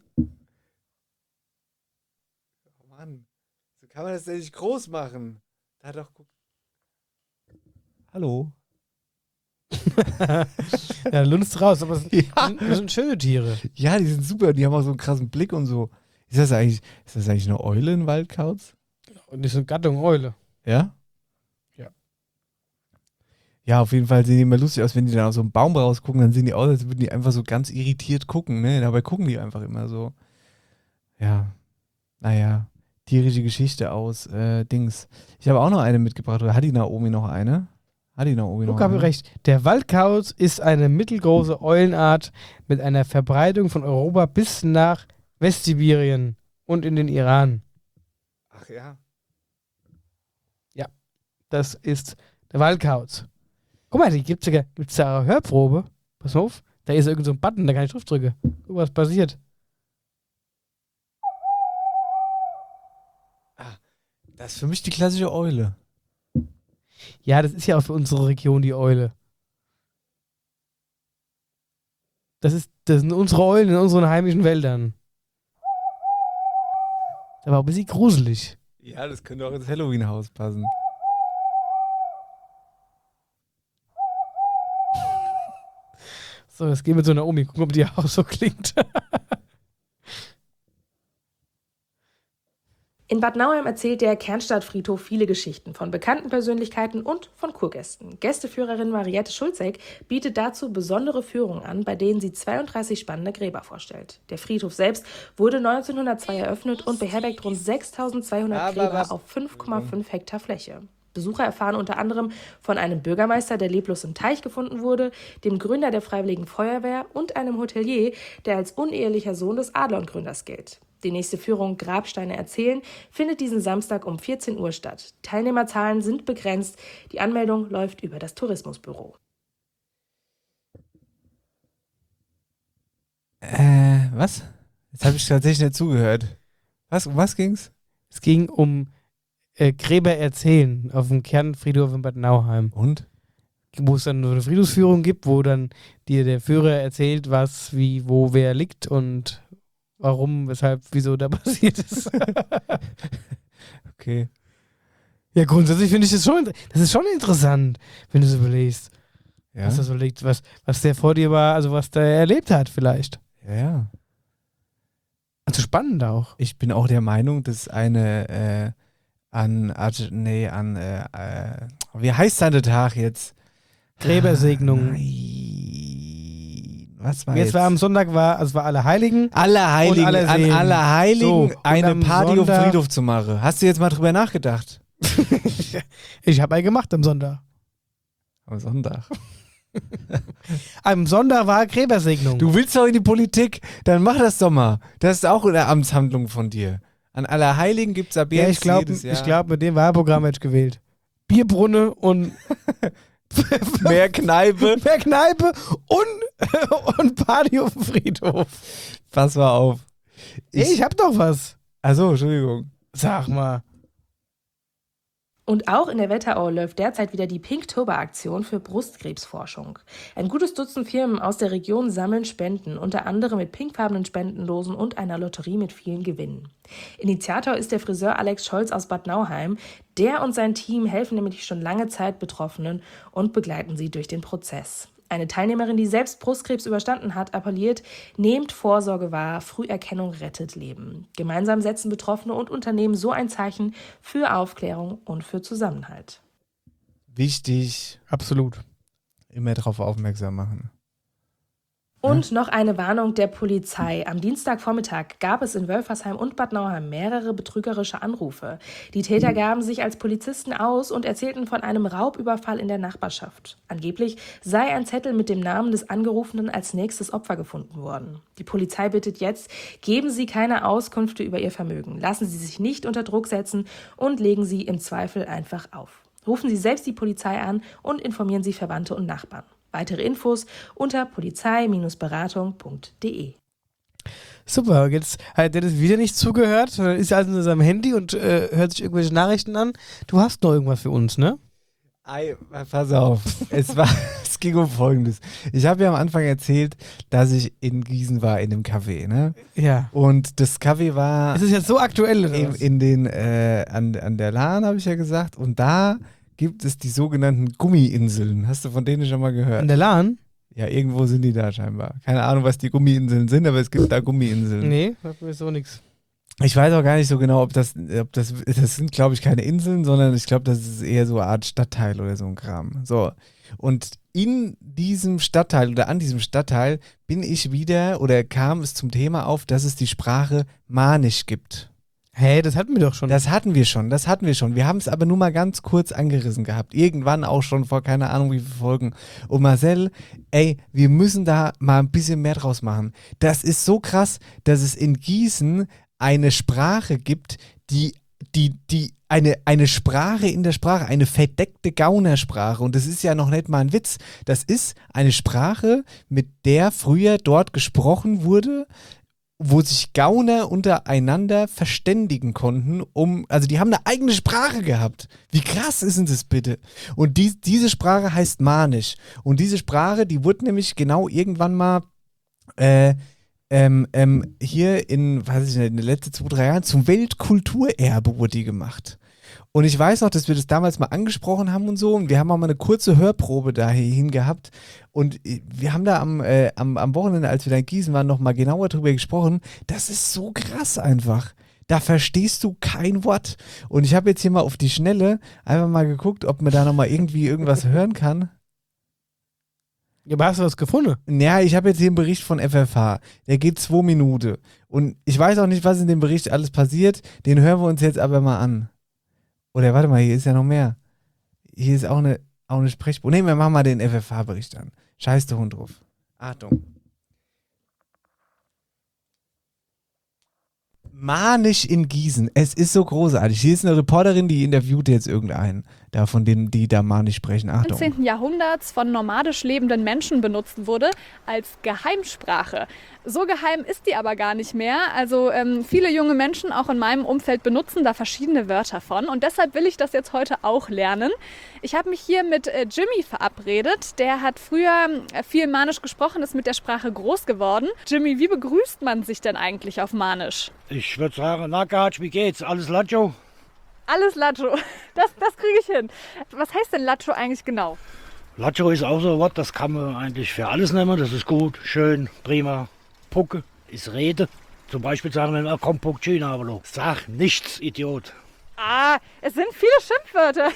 Oh Mann. So kann man das denn nicht groß machen. Da doch, guck. Hallo. Ja, lunzt raus, aber es Ja. sind, das sind schöne Tiere. Ja, die sind super. Die haben auch so einen krassen Blick und so. Ist das eigentlich, ist das eigentlich eine Eule, ein Waldkauz? Und die sind Gattung Eule. Ja? Ja. Ja, auf jeden Fall sehen die immer lustig aus, wenn die dann aus so einem Baum rausgucken, dann sehen die aus, als würden die einfach so ganz irritiert gucken, ne? Dabei gucken die einfach immer so. Ja. Naja. Tierische Geschichte aus äh, Dings. Ich habe auch noch eine mitgebracht. Oder hat die Naomi noch eine? Hat die Naomi noch Luca hat eine? recht. Der Waldkauz ist eine mittelgroße Eulenart mit einer Verbreitung von Europa bis nach Westsibirien und in den Iran. Ach ja. Das ist der Waldkauz. Guck mal, die gibt's ja, gibt's da eine Hörprobe? Pass auf, da ist irgend so ein Button, da kann ich drauf drücken. Guck, was passiert. Das ist für mich die klassische Eule. Ja, das ist ja auch für unsere Region die Eule. Das, ist, das sind unsere Eulen in unseren heimischen Wäldern. Das war auch ein bisschen gruselig. Ja, das könnte auch ins Halloween-Haus passen. So, jetzt gehen wir zu Naomi, gucken, ob die auch so klingt. In Bad Nauheim erzählt der Kernstadtfriedhof viele Geschichten von bekannten Persönlichkeiten und von Kurgästen. Gästeführerin Mariette Schulzek bietet dazu besondere Führungen an, bei denen sie zweiunddreißig spannende Gräber vorstellt. Der Friedhof selbst wurde neunzehnhundertzwei eröffnet und beherbergt rund sechstausendzweihundert Aber Gräber was- auf fünf Komma fünf Hektar Fläche. Besucher erfahren unter anderem von einem Bürgermeister, der leblos im Teich gefunden wurde, dem Gründer der Freiwilligen Feuerwehr und einem Hotelier, der als unehelicher Sohn des Adlon-Gründers gilt. Die nächste Führung Grabsteine erzählen findet diesen Samstag um vierzehn Uhr statt. Teilnehmerzahlen sind begrenzt. Die Anmeldung läuft über das Tourismusbüro. Äh, was? Jetzt habe ich tatsächlich nicht zugehört. Was, um was ging's? Es ging um äh, Gräber erzählen auf dem Kernfriedhof in Bad Nauheim. Und? Wo es dann so eine Friedhofsführung gibt, wo dann dir der Führer erzählt, was, wie, wo, wer liegt und warum, weshalb, wieso da passiert ist. Okay. Ja, grundsätzlich finde ich das schon, das ist schon interessant, wenn du es überlegst. Ja. Was das überlegt, was, was der vor dir war, also was der erlebt hat vielleicht. Ja, ja. Also spannend auch. Ich bin auch der Meinung, dass eine äh, an, Arge- nee, an, äh, äh, wie heißt dein Tag jetzt? Gräbersegnung. Nein. Was war Jetzt jetzt? war am Sonntag, war, also war Allerheiligen. Allerheiligen, Und alle an sehen. Allerheiligen So, und eine am Party auf dem Sonntag- Friedhof zu machen. Hast du jetzt mal drüber nachgedacht? Ich habe einen gemacht am Sonntag. Am Sonntag. Am Sonntag war Gräbersegnung. Du willst doch in die Politik, dann mach das doch mal. Das ist auch eine Amtshandlung von dir. An Allerheiligen gibt es ab ja, jetzt ich glaube, jedes Jahr ich glaub, mit dem Wahlprogramm hätte ich gewählt. Bierbrunne und mehr Kneipe. mehr Kneipe und, und Party auf dem Friedhof. Pass mal auf. Ich, ich hab doch was. Achso, Entschuldigung. Sag mal. Und auch in der Wetterau läuft derzeit wieder die Pinktober-Aktion für Brustkrebsforschung. Ein gutes Dutzend Firmen aus der Region sammeln Spenden, unter anderem mit pinkfarbenen Spendendosen und einer Lotterie mit vielen Gewinnen. Initiator ist der Friseur Alex Scholz aus Bad Nauheim. Der und sein Team helfen nämlich schon lange Zeit Betroffenen und begleiten sie durch den Prozess. Eine Teilnehmerin, die selbst Brustkrebs überstanden hat, appelliert, nehmt Vorsorge wahr, Früherkennung rettet Leben. Gemeinsam setzen Betroffene und Unternehmen so ein Zeichen für Aufklärung und für Zusammenhalt. Wichtig, Absolut. immer darauf aufmerksam machen. Und noch eine Warnung der Polizei. Am Dienstagvormittag gab es in Wölfersheim und Bad Nauheim mehrere betrügerische Anrufe. Die Täter gaben sich als Polizisten aus und erzählten von einem Raubüberfall in der Nachbarschaft. Angeblich sei ein Zettel mit dem Namen des Angerufenen als nächstes Opfer gefunden worden. Die Polizei bittet jetzt, geben Sie keine Auskünfte über Ihr Vermögen. Lassen Sie sich nicht unter Druck setzen und legen Sie im Zweifel einfach auf. Rufen Sie selbst die Polizei an und informieren Sie Verwandte und Nachbarn. Weitere Infos unter polizei Bindestrich beratung punkt de. Super, jetzt hat der das wieder nicht zugehört, sondern ist also in seinem Handy und äh, hört sich irgendwelche Nachrichten an. Du hast noch irgendwas für uns, ne? Ei, pass auf. es, war, es ging um Folgendes. Ich habe ja am Anfang erzählt, dass ich in Gießen war, in einem Café, ne? Ja. Und das Café war Es ist jetzt so aktuell, oder in, was? in den, äh, an, an der Lahn, habe ich ja gesagt. Und da gibt es die sogenannten Gummiinseln. Hast du von denen schon mal gehört? In der Lahn? Ja, irgendwo sind die da scheinbar. Keine Ahnung, was die Gummiinseln sind, aber es gibt da Gummiinseln. Nee, sagt mir so nichts. Ich weiß auch gar nicht so genau, ob das, ob das, das sind, glaube ich, keine Inseln, sondern ich glaube, das ist eher so eine Art Stadtteil oder so ein Kram. So. Und in diesem Stadtteil oder an diesem Stadtteil bin ich wieder oder kam es zum Thema auf, dass es die Sprache Manisch gibt. Hä, das hatten wir doch schon. Das hatten wir schon, das hatten wir schon. Wir haben es aber nur mal ganz kurz angerissen gehabt. Irgendwann auch schon vor keine Ahnung wie viele Folgen. Und Marcel, ey, wir müssen da mal ein bisschen mehr draus machen. Das ist so krass, dass es in Gießen eine Sprache gibt, die die, die, eine, eine Sprache in der Sprache, eine verdeckte Gaunersprache. Und das ist ja noch nicht mal ein Witz. Das ist eine Sprache, mit der früher dort gesprochen wurde, wo sich Gauner untereinander verständigen konnten, um, also die haben eine eigene Sprache gehabt. Wie krass ist denn das bitte? Und die, diese Sprache heißt Manisch. Und diese Sprache, die wurde nämlich genau irgendwann mal äh, ähm, ähm, hier in, weiß ich nicht, in den letzten zwei, drei Jahren zum Weltkulturerbe wurde die gemacht. Und ich weiß noch, dass wir das damals mal angesprochen haben und so. Und wir haben auch mal eine kurze Hörprobe dahin gehabt. Und wir haben da am, äh, am, am Wochenende, als wir da in Gießen waren, noch mal genauer drüber gesprochen. Das ist so krass einfach. Da verstehst du kein Wort. Und ich habe jetzt hier mal auf die Schnelle einfach mal geguckt, ob man da noch mal irgendwie irgendwas hören kann. Ja, aber hast du was gefunden? Ja, ich habe jetzt hier einen Bericht von F F H. Der geht zwei Minuten. Und ich weiß auch nicht, was in dem Bericht alles passiert. Den hören wir uns jetzt aber mal an. Oder warte mal, hier ist ja noch mehr. Hier ist auch eine, auch eine Sprechprobe. Ne, wir machen mal den F F H-Bericht an. Scheiß der Hund drauf. Achtung. Manisch in Gießen. Es ist so großartig. Hier ist eine Reporterin, die interviewt jetzt irgendeinen, da von denen, die da Manisch sprechen. Achtung. neunzehnten Jahrhunderts von nomadisch lebenden Menschen benutzt wurde als Geheimsprache. So geheim ist die aber gar nicht mehr. Also ähm, viele junge Menschen, auch in meinem Umfeld, benutzen da verschiedene Wörter von. Und deshalb will ich das jetzt heute auch lernen. Ich habe mich hier mit äh, Jimmy verabredet. Der hat früher äh, viel Manisch gesprochen, ist mit der Sprache groß geworden. Jimmy, wie begrüßt man sich denn eigentlich auf Manisch? Ich würde sagen, na Gatsch, wie geht's? Alles Lacho? Alles Lacho. Das, das kriege ich hin. Was heißt denn Lacho eigentlich genau? Lacho ist auch so ein Wort, das kann man eigentlich für alles nehmen. Das ist gut, schön, prima. Pucke ist Rede. Zum Beispiel sagen wir, na komm, Puck, China, sag nichts, Idiot. Ah, es sind viele Schimpfwörter.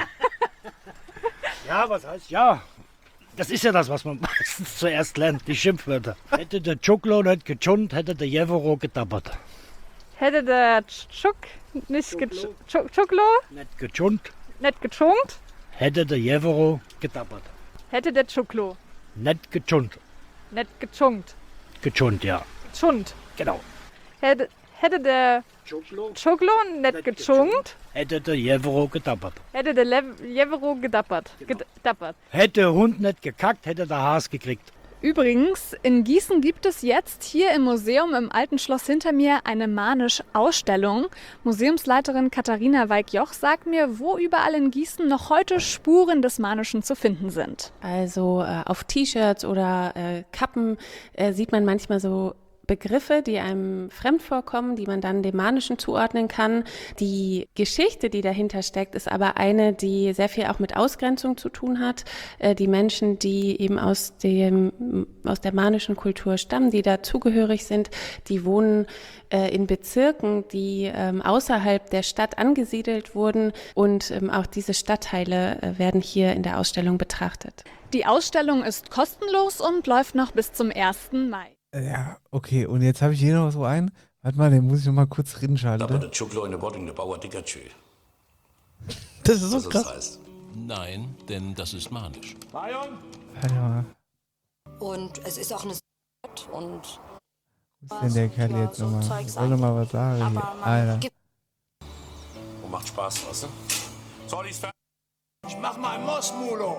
Ja, was heißt ja? Das ist ja das, was man meistens zuerst lernt, die Schimpfwörter. Hätte der Tschuklo nicht gechunt, hätte der Jevero gedappert. Hätte der Tschuk nicht gechunt, Tschuklo nicht gechunt, nicht gechunkt, hätte der Jevero gedappert. hätte der Tschuklo Nicht gechunt, nicht gechunkt, gechunt, ja. Gechunkt. Genau. Hätte, hätte der Tschuklo Tschuklo nicht gechunkt, hätte der Jevero gedappert. hätte der Lev Jevero gedappert. gedappert. Hätte der Hund nicht gekackt, hätte der Has gekriegt. Übrigens, in Gießen gibt es jetzt hier im Museum im Alten Schloss hinter mir eine Manisch-Ausstellung. Museumsleiterin Katharina Weig-Joch sagt mir, wo überall in Gießen noch heute Spuren des Manischen zu finden sind. Also äh, auf T-Shirts oder äh, Kappen äh, sieht man manchmal so Begriffe, die einem fremd vorkommen, die man dann dem Manischen zuordnen kann. Die Geschichte, die dahinter steckt, ist aber eine, die sehr viel auch mit Ausgrenzung zu tun hat. Äh, die Menschen, die eben aus dem, aus der manischen Kultur stammen, die dazugehörig sind, die wohnen äh, in Bezirken, die ähm, außerhalb der Stadt angesiedelt wurden, und ähm, auch diese Stadtteile äh, werden hier in der Ausstellung betrachtet. Die Ausstellung ist kostenlos und läuft noch bis zum ersten Mai. Ja, okay, und jetzt habe ich hier noch so einen. Warte mal, den muss ich noch mal kurz rinschalten. Aber der Tschuklo in der Bording, der Bauer dicker Tschü. Das ist so Was krass. das heißt. Nein, denn das ist Manisch. Warte mal, Und es ist auch eine und wo ist denn der Kerl jetzt so nochmal? Zeug Ich wollte mal was sagen aber hier. man Alter. gibt Und macht Spaß, weißt du? So, die ist fertig. Ich mach mal Mossmulo.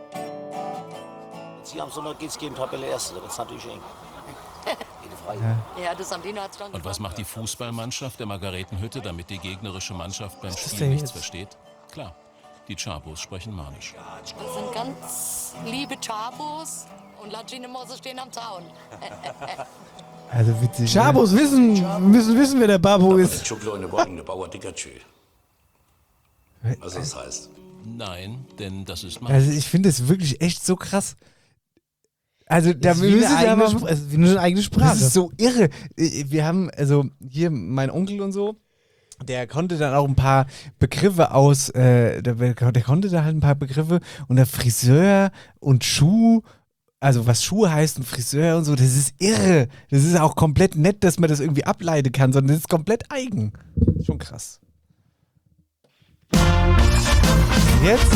Sie haben so eine G S G-Tabelle Erste, da wird es natürlich eng. ja, das Sandina hat's dann Und was macht die Fußballmannschaft der Margaretenhütte, damit die gegnerische Mannschaft beim ist Spiel denn nichts jetzt? versteht? Klar, die Chabos sprechen Manisch. Das sind ganz liebe Chabos und Lagine Mosse stehen am Zaun. Also witzig. Chabos wissen, müssen wissen, wer der Babo Aber der ist. Tschuklo in der Bording, der Bauer dicker Tschü. Was das heißt. Nein, denn das ist Manisch. Also ich finde es wirklich echt so krass. Also da Das ist wie müssen eine wir eigene, aber, Spr- es ist wie eine eigene Sprache. das ist so irre. Wir haben, also hier mein Onkel und so, der konnte dann auch ein paar Begriffe aus, äh, der, der konnte da halt ein paar Begriffe, und der Friseur und Schuh, also was Schuh heißt und Friseur und so, das ist irre. Das ist auch komplett nett, dass man das irgendwie ableiten kann, sondern das ist komplett eigen. Schon krass. Jetzt?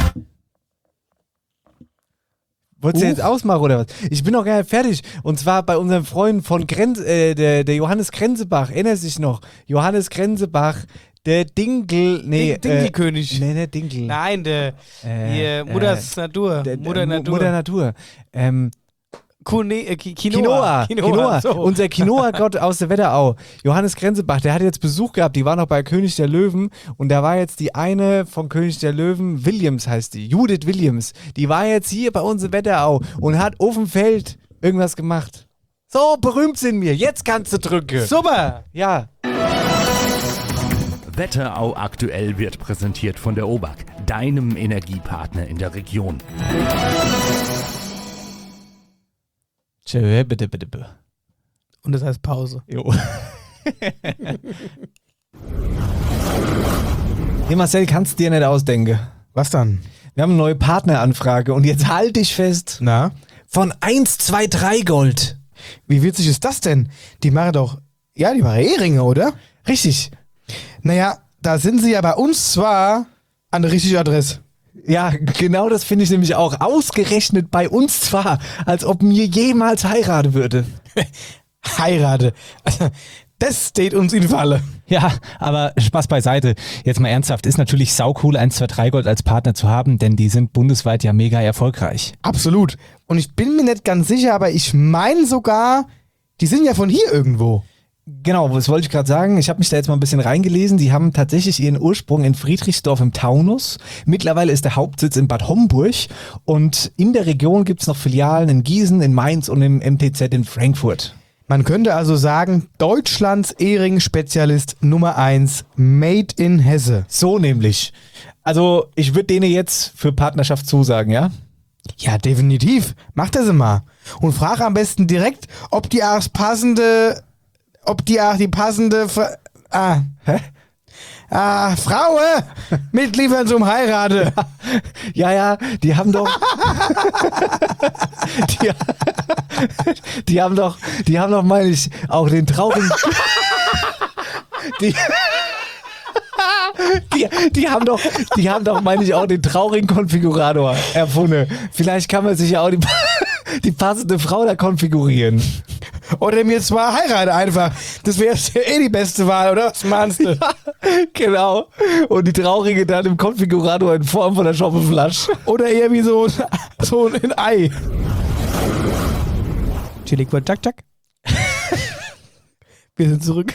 Wolltest du Uh. jetzt ausmachen oder was? Ich bin noch gar nicht fertig. Und zwar bei unseren Freunden von Grenz, äh, der, der Johannes Grenzebach. Erinnert sich noch? Johannes Grenzebach, Der Dinkel, nee. Ding, Dinkelkönig. Äh, nee, der Dinkel. Nein, der Äh, hier, Mutters äh, Natur. Der, Mutter Mu- Natur. Mutter Natur. Ähm, Kune, äh, Ki- Quinoa. Quinoa. Quinoa. So. Unser Quinoa-Gott aus der Wetterau. Johannes Grenzebach, der hat jetzt Besuch gehabt. Die war noch bei König der Löwen. Und da war jetzt die eine von König der Löwen, Williams heißt die, Judith Williams. Die war jetzt hier bei uns in Wetterau und hat auf dem Feld irgendwas gemacht. So berühmt sind wir. Jetzt kannst du drücken. Super. Ja. Wetterau aktuell wird präsentiert von der O B A K, deinem Energiepartner in der Region. Tschö, bitte, bitte, bitte. Und das heißt Pause. Jo. Hey Marcel, kannst du dir nicht ausdenken. Was dann? Wir haben eine neue Partneranfrage und jetzt halt dich fest. Na? Von eins, zwei, drei Gold. Wie witzig ist das denn? Die machen doch, ja, die machen Eheringe, oder? Richtig. Naja, da sind sie ja bei uns zwar an der richtigen Adresse. Ja, genau das finde ich nämlich auch. Ausgerechnet bei uns zwar, als ob mir jemals heiraten würde. Heirate. Das steht uns in Falle. Ja, aber Spaß beiseite. Jetzt mal ernsthaft, ist natürlich saucool, eins, zwei, drei Gold als Partner zu haben, denn die sind bundesweit ja mega erfolgreich. Absolut. Und ich bin mir nicht ganz sicher, aber ich meine sogar, die sind ja von hier irgendwo. Genau, das wollte ich gerade sagen. Ich habe mich da jetzt mal ein bisschen reingelesen. Die haben tatsächlich ihren Ursprung in Friedrichsdorf im Taunus. Mittlerweile ist der Hauptsitz in Bad Homburg. Und in der Region gibt es noch Filialen in Gießen, in Mainz und im M T Z in Frankfurt. Man könnte also sagen, Deutschlands Ehring-Spezialist Nummer eins, Made in Hesse. So nämlich. Also ich würde denen jetzt für Partnerschaft zusagen, ja? Ja, definitiv. Mach das mal. Und frag am besten direkt, ob die auch das passende, ob die auch die passende, Ver ah, hä? Ah, Fraue mitliefern zum Heirate. Ja, ja, die haben doch, die, die haben doch, die haben doch, meine ich, auch den traurigen, die, die, die haben doch, die haben doch, meine ich, auch den traurigen Konfigurator erfunden. Vielleicht kann man sich ja auch die, die passende Frau da konfigurieren. Oder mir zwar heirate einfach. Das wäre eh die beste Wahl, oder? Was meinst du? Ja, genau. Und die traurige dann im Konfigurator in Form von der Schoppenflasche. Oder eher wie so, so ein Ei. Chili Quad Jack Jack. Wir sind zurück.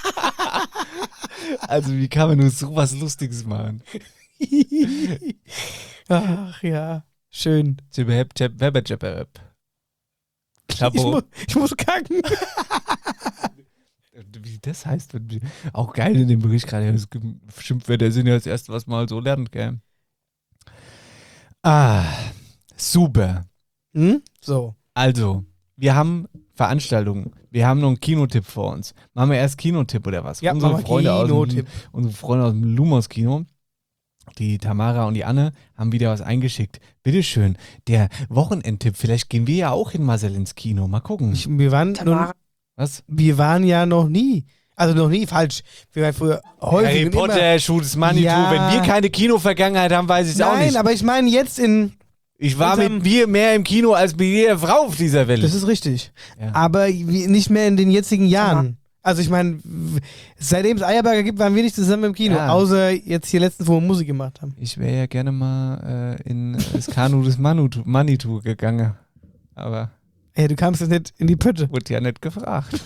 Also wie kann man nur so was Lustiges machen? Ach ja, schön. Ich, mu ich muss kacken. Wie das heißt, auch geil in dem Bericht gerade, das Schimpfwörter sind ja das erste, was man halt so lernt, gell? Ah, super. Hm? So. Also, wir haben Veranstaltungen, wir haben noch einen Kinotipp vor uns. Machen wir erst Kinotipp oder was? Ja, unsere, machen wir Freunde aus dem, Kinotipp. unsere Freunde aus dem Lumos Kino, die Tamara und die Anne, haben wieder was eingeschickt. Bitteschön, der Wochenendtipp. Vielleicht gehen wir ja auch in Marcel ins Kino. Mal gucken. Ich, wir waren Tamara. noch, Was? wir waren ja noch nie. Also noch nie falsch. Wir waren früher häufig. Harry und Potter, immer, Shoot Manitou. Ja. Wenn wir keine Kino-Vergangenheit haben, weiß ich es auch Nein, nicht. aber ich meine jetzt in. Ich war unserem- mit mir mehr im Kino als mit jeder Frau auf dieser Welt. Das ist richtig. Ja. Aber wie- nicht mehr in den jetzigen Jahren. Also ich meine, w- seitdem es Eierberger gibt, waren wir nicht zusammen im Kino. Ja. Außer jetzt hier letztens, wo wir Musik gemacht haben. Ich wäre ja gerne mal äh, in das Kanu des Manitou, Manitou gegangen. Aber Ey, du kamst jetzt nicht in die Pütte. wurde ja nicht gefragt.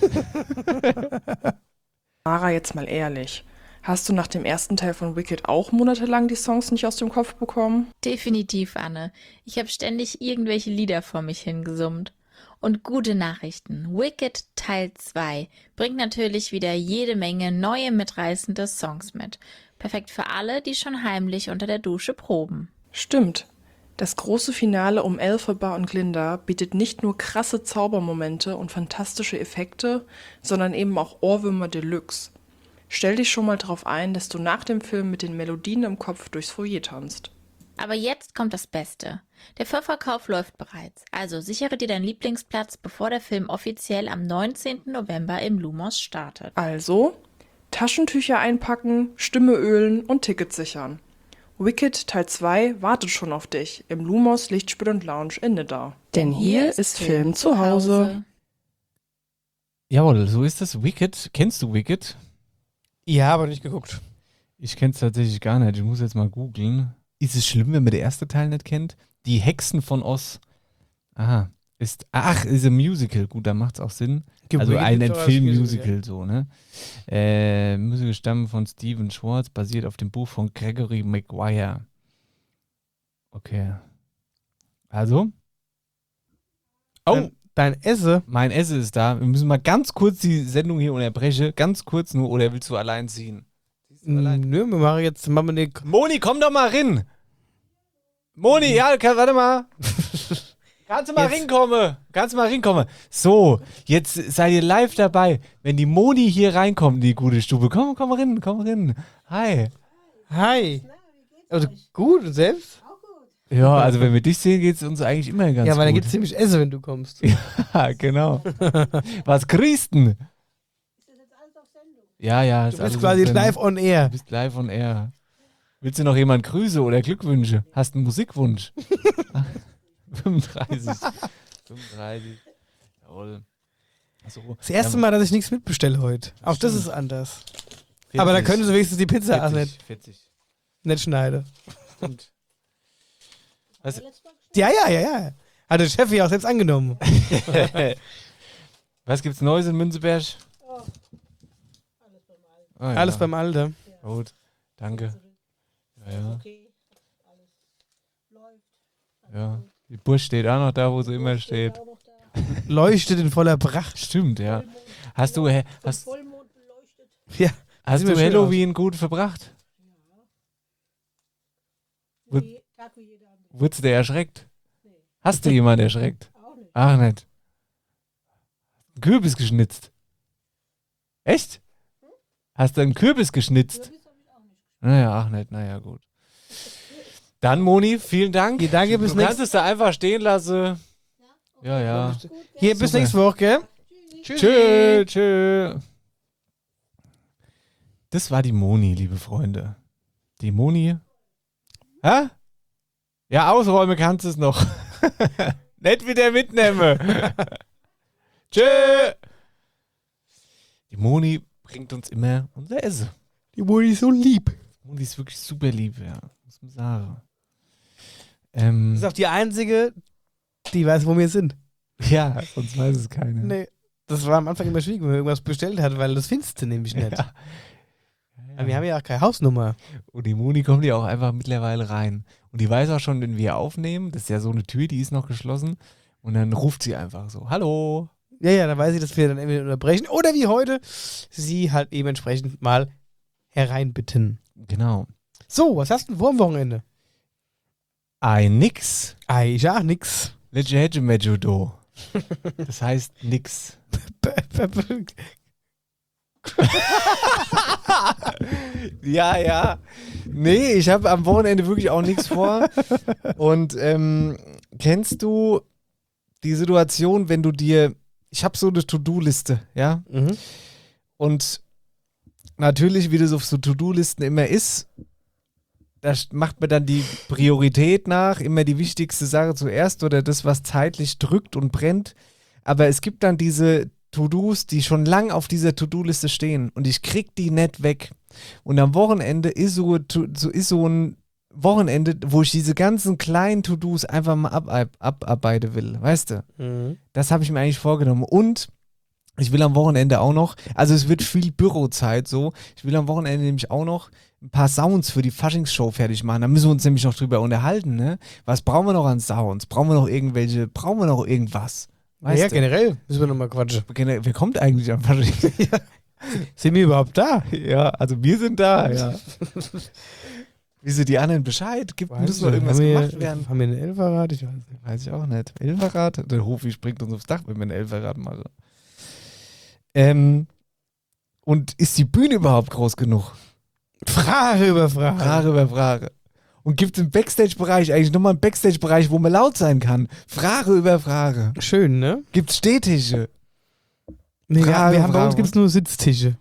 Mara, jetzt mal ehrlich. Hast du nach dem ersten Teil von Wicked auch monatelang die Songs nicht aus dem Kopf bekommen? Definitiv, Anne. Ich habe ständig irgendwelche Lieder vor mich hingesummt. Und gute Nachrichten. Wicked Teil zwei bringt natürlich wieder jede Menge neue mitreißende Songs mit. Perfekt für alle, die schon heimlich unter der Dusche proben. Stimmt. Das große Finale um Elphaba und Glinda bietet nicht nur krasse Zaubermomente und fantastische Effekte, sondern eben auch Ohrwürmer Deluxe. Stell dich schon mal drauf ein, dass du nach dem Film mit den Melodien im Kopf durchs Foyer tanzt. Aber jetzt kommt das Beste. Der Vorverkauf läuft bereits, also sichere dir deinen Lieblingsplatz, bevor der Film offiziell am neunzehnten November im Lumos startet. Also, Taschentücher einpacken, Stimme ölen und Tickets sichern. Wicked Teil zwei wartet schon auf dich im Lumos Lichtspiel und Lounge in Nidda. Denn hier ist Film zu Hause. Jawohl, so ist das. Wicked. Kennst du Wicked? Ja, aber nicht geguckt. Ich kenne es tatsächlich gar nicht. Ich muss jetzt mal googeln. Ist es schlimm, wenn man den ersten Teil nicht kennt? Die Hexen von Oz. Aha. Ist, ach, ist ein Musical. Gut, da macht es auch Sinn. Also ein, ein Film-Musical, so, ne? Äh, Musical stammen von Stephen Schwartz, basiert auf dem Buch von Gregory Maguire. Okay. Also? Oh! Dein, dein Esse? Mein Esse ist da. Wir müssen mal ganz kurz die Sendung hier unterbrechen. Ganz kurz nur, oder willst du allein ziehen? Allein? Nö, wir machen jetzt, machen wir nicht. Moni, komm doch mal rein! Moni, ja, kann, warte mal. Kannst du mal Jetzt. reinkommen? Kannst du mal reinkommen? So, jetzt seid ihr live dabei. Wenn die Moni hier reinkommt in die gute Stube, komm, komm rein, komm rein. Hi. Hi. Also gut, und selbst? Ja, also wenn wir dich sehen, geht es uns eigentlich immer ganz gut. Ja, weil dann gibt es ziemlich Essen, wenn du kommst. Ja, genau. Was kriegst du denn? Ja, ja. Du bist quasi live on air. Du bist live on air. Willst du noch jemand Grüße oder Glückwünsche? Hast du einen Musikwunsch? fünfunddreißig. fünfunddreißig. Jawohl. So. Das erste Mal, dass ich nichts mitbestelle heute. Auch das ist anders. vierzig. Aber da können sie wenigstens die Pizza vierzig, auch nicht, vierzig. nicht schneiden. Stimmt. Was? Ja, ja, ja, ja. Hat der Chef ja auch selbst angenommen. Was gibt's Neues in Münzeberg? Oh, ja. Alles beim Alter. Gut, danke. Ja, ja. Ja, die Bursch steht auch noch da, wo sie immer steht. Leuchtet in voller Pracht. Stimmt, ja. Hast du, hast, Ja, hast sieht du mir schön Halloween gut verbracht? Nee, wurdest du erschreckt? Hast du jemanden erschreckt? Ach, nicht. Einen Kürbis geschnitzt? Echt? Hast du einen Kürbis geschnitzt? Naja, ach nicht, naja, gut. Dann, Moni, vielen Dank. Ja, danke, bis du nächst- kannst es da einfach stehen lassen. Ja, ja. Hier, bis Super. nächste Woche, gell? Tschö, tschö. Das war die Moni, liebe Freunde. Die Moni. Hä? Ja, ausräumen kannst du es noch. Nicht wieder mitnehmen. Tschö. Die Moni bringt uns immer unser Essen. Die Moni ist so lieb. Moni ist wirklich super lieb, ja. Muss man sagen. Ähm, Das ist auch die einzige, die weiß, wo wir sind. ja, sonst weiß es keiner. Nee. Das war am Anfang immer schwierig, wenn man irgendwas bestellt hat, weil das findest du nämlich nicht. Ja. Aber wir haben ja auch keine Hausnummer. Und die Moni kommt ja auch einfach mittlerweile rein. Und die weiß auch schon, wenn wir aufnehmen, das ist ja so eine Tür, die ist noch geschlossen. Und dann ruft sie einfach so, hallo. Ja, ja, dann weiß ich, dass wir dann entweder unterbrechen oder wie heute sie halt eben entsprechend mal hereinbitten. Genau. So, was hast du denn vor am Wochenende? Ein nix. Ei, ich auch nix. Legehegemejudo. Das heißt nix. Ja, ja. Nee, ich habe am Wochenende wirklich auch nichts vor. Und ähm, kennst du die Situation, wenn du dir, ich habe so eine To-Do-Liste, ja? Mhm. Und natürlich, wie das auf so To-Do-Listen immer ist, da macht man dann die Priorität nach, immer die wichtigste Sache zuerst oder das, was zeitlich drückt und brennt. Aber es gibt dann diese To-Dos, die schon lang auf dieser To-Do-Liste stehen und ich krieg die nicht weg. Und am Wochenende ist so, so, ist so ein Wochenende, wo ich diese ganzen kleinen To-Dos einfach mal ab, abarbeiten will, weißt du? Mhm. Das habe ich mir eigentlich vorgenommen. Und ich will am Wochenende auch noch, also es wird viel Bürozeit so, ich will am Wochenende nämlich auch noch ein paar Sounds für die Faschingsshow fertig machen. Da müssen wir uns nämlich noch drüber unterhalten, ne? Was brauchen wir noch an Sounds? Brauchen wir noch irgendwelche, brauchen wir noch irgendwas? Weißt ja, du? generell müssen wir nochmal quatschen. Generell, wer kommt eigentlich am Fasching? Ja. Sind wir überhaupt da? Ja, also wir sind da, ja. Wieso die anderen Bescheid? Gibt, Weiß muss noch nicht. irgendwas Haben wir- gemacht werden? Haben wir einen Elferrad? Ich weiß nicht. Weiß ich auch nicht. Elferrad? Der Hofi springt uns aufs Dach, wenn wir ein Elferrad machen. Ähm, und ist die Bühne überhaupt groß genug? Frage über Frage. Frage über Frage. Und gibt es im Backstage-Bereich eigentlich nochmal einen Backstage-Bereich, wo man laut sein kann? Frage über Frage. Schön, ne? Gibt es Stehtische? Nee, wir, Frage, wir haben, bei uns Frage. gibt es nur Sitztische.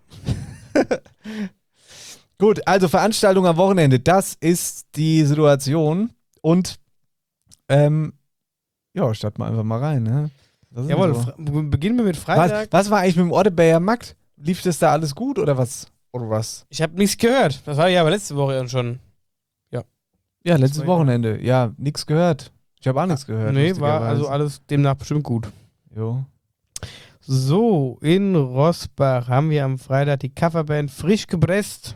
Gut, also Veranstaltung am Wochenende, das ist die Situation. Und ähm, ja, starten wir einfach mal rein. Ne? Was ist Jawohl, so? Fra- beginnen wir mit Was, Freitag. was war eigentlich mit dem Ortebayer Markt? Lief das da alles gut oder was? Oder was? Ich habe nichts gehört. Das war ja aber letzte Woche schon. Ja. Ja, letztes Wochenende. Ja, nichts gehört. Ich habe auch nichts gehört. Nee, war also alles demnach bestimmt gut. Jo. So, in Rossbach haben wir am Freitag die Coverband Frisch gepresst.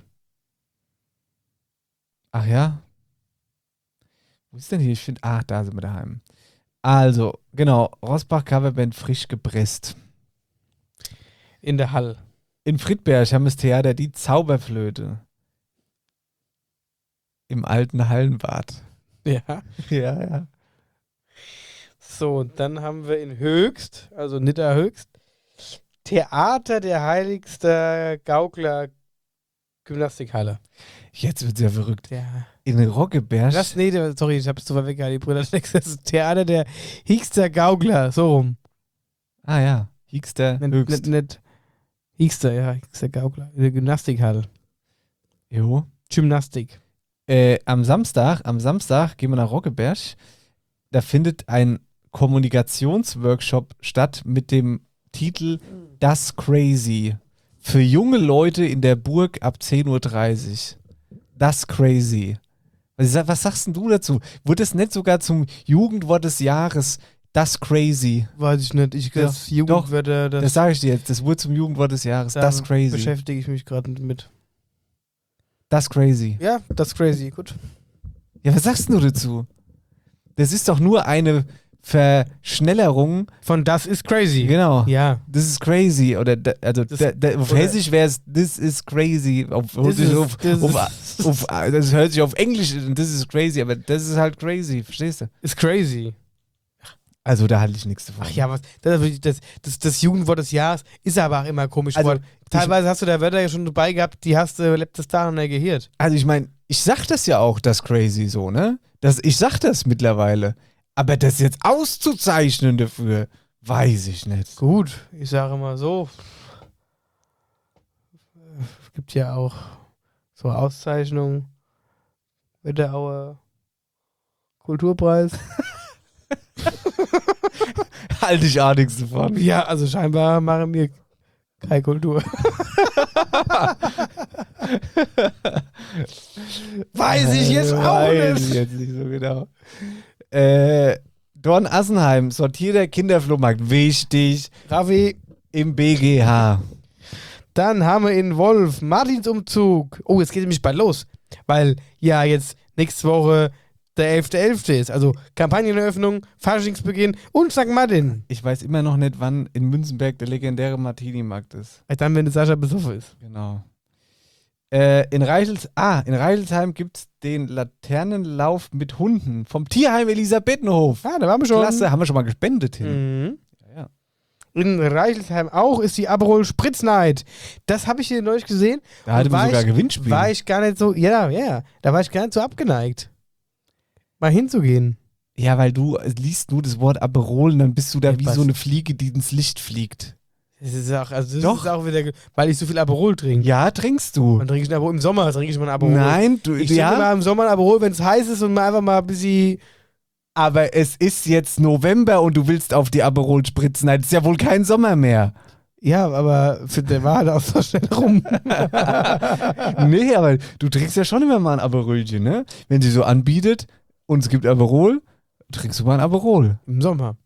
Ach ja? Wo ist denn hier? Ich finde, ach, da sind wir daheim. Also, genau, Rossbach Coverband Frisch gepresst. In der Hall. In Friedberg haben das Theater Die Zauberflöte. Im alten Hallenbad. Ja. Ja, ja. So, und dann haben wir in Höchst, also Nitter Höchst, Theater der Heiligster Gaukler Gymnastikhalle. Jetzt wird es ja verrückt. Ja. In Roggeberg. Das, nee, sorry, ich hab's zu weit weggehalten, die Brüder Schlecks. Das ist Theater der Hiegster Gaukler, so rum. Ah ja, Hiegster Höchst. Nicht, nicht Hiegster, ja, Hiegster Gaukler. In der Gymnastikhalle. Jo. Gymnastik. Äh, am Samstag, am Samstag gehen wir nach Roggeberg. Da findet ein Kommunikationsworkshop statt mit dem Titel Das Crazy. Für junge Leute in der Burg ab zehn Uhr dreißig. Das Crazy. Was, was sagst denn du dazu? Wurde es nicht sogar zum Jugendwort des Jahres Das Crazy? Weiß ich nicht. Ich das ja, Jugendwörter. Das, das sage ich dir jetzt. Das wurde zum Jugendwort des Jahres. Das Crazy. Beschäftige ich mich gerade mit. Das Crazy. Ja, das Crazy. Gut. Ja, was sagst du dazu? Das ist doch nur eine Verschnellerung von Das ist crazy. Genau. Ja. Das ist crazy. Oder da, also das, da, da, auf Hessisch wäre es This is crazy. Auf, this is, auf, this auf, is. Auf, auf, das hört sich auf Englisch an, this is crazy, aber das ist halt crazy, verstehst du? Ist crazy. Also da halte ich nichts davon. Ach ja, was, das, das, das, das Jugendwort des Jahres ist aber auch immer komisch. Also, teilweise hast du da Wörter ja schon dabei gehabt, die hast du letztes Tag noch nicht gehört. Also ich meine, ich sag das ja auch, das crazy so, ne? Das, ich sag das mittlerweile. Aber das jetzt auszuzeichnen dafür, weiß ich nicht. Gut, ich sage mal so. Es gibt ja auch so Auszeichnungen. Wetterauer Kulturpreis. Halte ich auch nichts davon. Ja, also scheinbar machen wir keine Kultur. Weiß ich jetzt auch Weiß nicht. Ich jetzt nicht so genau. Äh, Dorn-Assenheim, sortierter Kinderflohmarkt, wichtig. Raffi. Im B G H. Dann haben wir in Wolf Martinsumzug. Oh, jetzt geht nämlich bald los. Weil ja jetzt nächste Woche der elfter elfter ist. Also Kampagneneröffnung, Faschingsbeginn und Sankt Martin. Ich weiß immer noch nicht, wann in Münzenberg der legendäre Martini-Markt ist. Dann, wenn der Sascha besoffen ist. Genau. Äh, in, Reichels, ah, in Reichelsheim gibt es den Laternenlauf mit Hunden vom Tierheim Elisabethenhof. Ah, da waren wir schon. Klasse, haben wir schon mal gespendet hin. Mhm. Ja, ja. In Reichelsheim auch ist die Aperol Spritz-Night. Das habe ich hier neulich gesehen. Da hatten wir sogar ich, Gewinnspiel. War ich gar nicht so, ja, ja, da war ich gar nicht so abgeneigt, mal hinzugehen. Ja, weil du liest nur das Wort Aperol und dann bist du da Ja, wie was? so eine Fliege, die ins Licht fliegt. Das ist auch, also das Doch. ist auch wieder, weil ich so viel Aperol trinke. Ja, trinkst du. Dann trinke ich ein Aperol, im Sommer trinke ich mal ein Aperol. Nein, du, ich ja. trinke mal im Sommer ein Aperol, wenn es heiß ist und mal einfach mal ein bisschen. Aber es ist jetzt November und du willst auf die Aperol spritzen. Das ist ja wohl kein Sommer mehr. Ja, aber für der war halt auch so schnell rum. Nee, aber du trinkst ja schon immer mal ein Aperolchen, ne? Wenn sie so anbietet und es gibt Aperol, trinkst du mal ein Aperol. Im Sommer.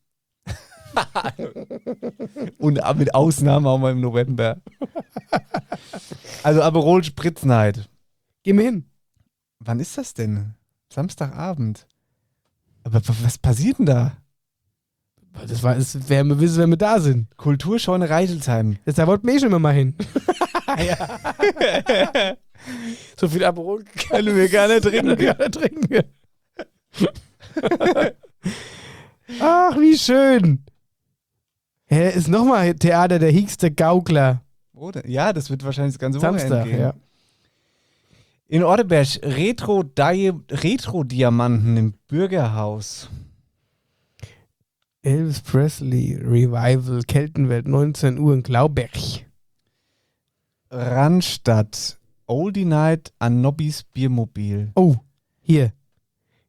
Und mit Ausnahme auch mal im November. Also Aperol Spritzenheit. Geh mir hin. Wann ist das denn? Samstagabend. Aber w- was passiert denn da? Das war, das werden wir wissen, wenn wir da sind. Kulturscheune Reichelsheim. Das, da wollten wir eh schon immer mal hin. So viel Aperol können wir gar nicht trinken. Gar nicht trinken. Ach, wie schön. Hä, ist nochmal Theater der Hiegster Gaukler. Oder? Ja, das wird wahrscheinlich das ganze Samstag, Wochenende gehen. ja. In Orteberg Retro-Di- Retro-Diamanten im Bürgerhaus. Elvis Presley Revival Keltenwelt neunzehn Uhr in Glauberg. Randstadt Oldie Night an Nobbys Biermobil. Oh, hier.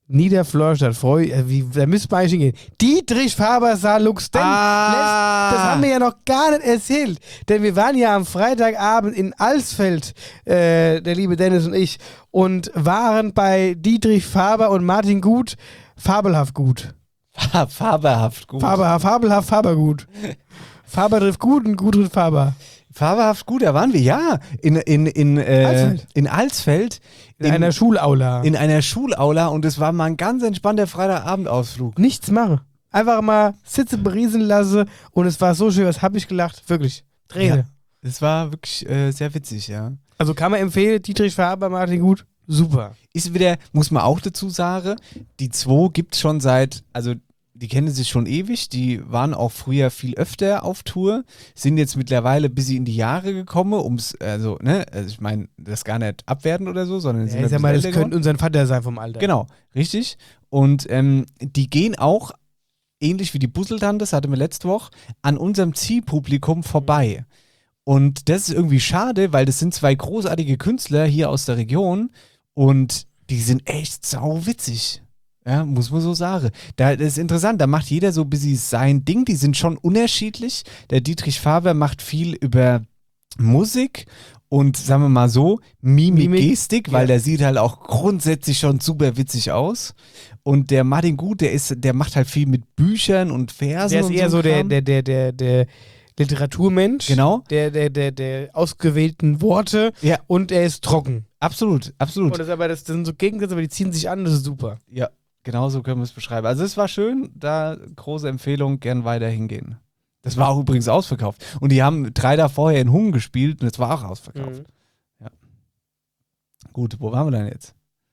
Niederflorstadt, Freu, äh, wie, da müsste man eigentlich hingehen. Dietrich Faber sah Lux Dent. Ah. Das haben wir ja noch gar nicht erzählt. Denn wir waren ja am Freitagabend in Alsfeld, äh, der liebe Dennis und ich, und waren bei Dietrich Faber und Martin Gut fabelhaft gut. Faberhaft gut. Faber, fabelhaft Fabergut. Faber trifft gut und gut trifft Faber. Faberhaft gut, da waren wir, ja. In, in, in, äh, Alsfeld. in Alsfeld. In, in einer Schulaula. In einer Schulaula und es war mal ein ganz entspannter Freitagabendausflug. Nichts machen. Einfach mal Sitze beriesen lassen und es war so schön, was hab ich gelacht. Wirklich. Träne. Ja, es war wirklich äh, sehr witzig, ja. Also kann man empfehlen, Dietrich Faber, Martin Gut, super. Ist wieder, muss man auch dazu sagen, die zwei gibt es schon seit, also die kennen sich schon ewig, die waren auch früher viel öfter auf Tour, sind jetzt mittlerweile bis sie in die Jahre gekommen, ums, also, ne, also ich meine, das gar nicht abwerten oder so, sondern Ja, sind ich sag ein mal, das bisschen könnte älter unser Vater sein vom Alter. Genau, richtig. Und ähm, die gehen auch, ähnlich wie die Busseltante, das hatten wir letzte Woche, an unserem Zielpublikum vorbei. Und das ist irgendwie schade, weil das sind zwei großartige Künstler hier aus der Region und die sind echt sau witzig. Ja, muss man so sagen. Da, das ist interessant, da macht jeder so ein bisschen sein Ding, die sind schon unterschiedlich. Der Dietrich Faber macht viel über Musik und, sagen wir mal so, Mimik, Mimik, Gestik, weil ja. der sieht halt auch grundsätzlich schon super witzig aus. Und der Martin Gut, der ist, der macht halt viel mit Büchern und Versen. Der ist und eher so der, Kram. der, der, der, der Literaturmensch. Genau. Der, der, der, der ausgewählten Worte. Ja. Und er ist trocken. Absolut, absolut. Und das, aber das, das sind so Gegensätze, aber die ziehen sich an, das ist super. Ja, genau so können wir es beschreiben. Also es war schön, da große Empfehlung, gern weiter hingehen. Das war auch übrigens ausverkauft. Und die haben drei da vorher in Hungen gespielt und es war auch ausverkauft. Mhm. Ja. Gut, wo waren wir denn jetzt?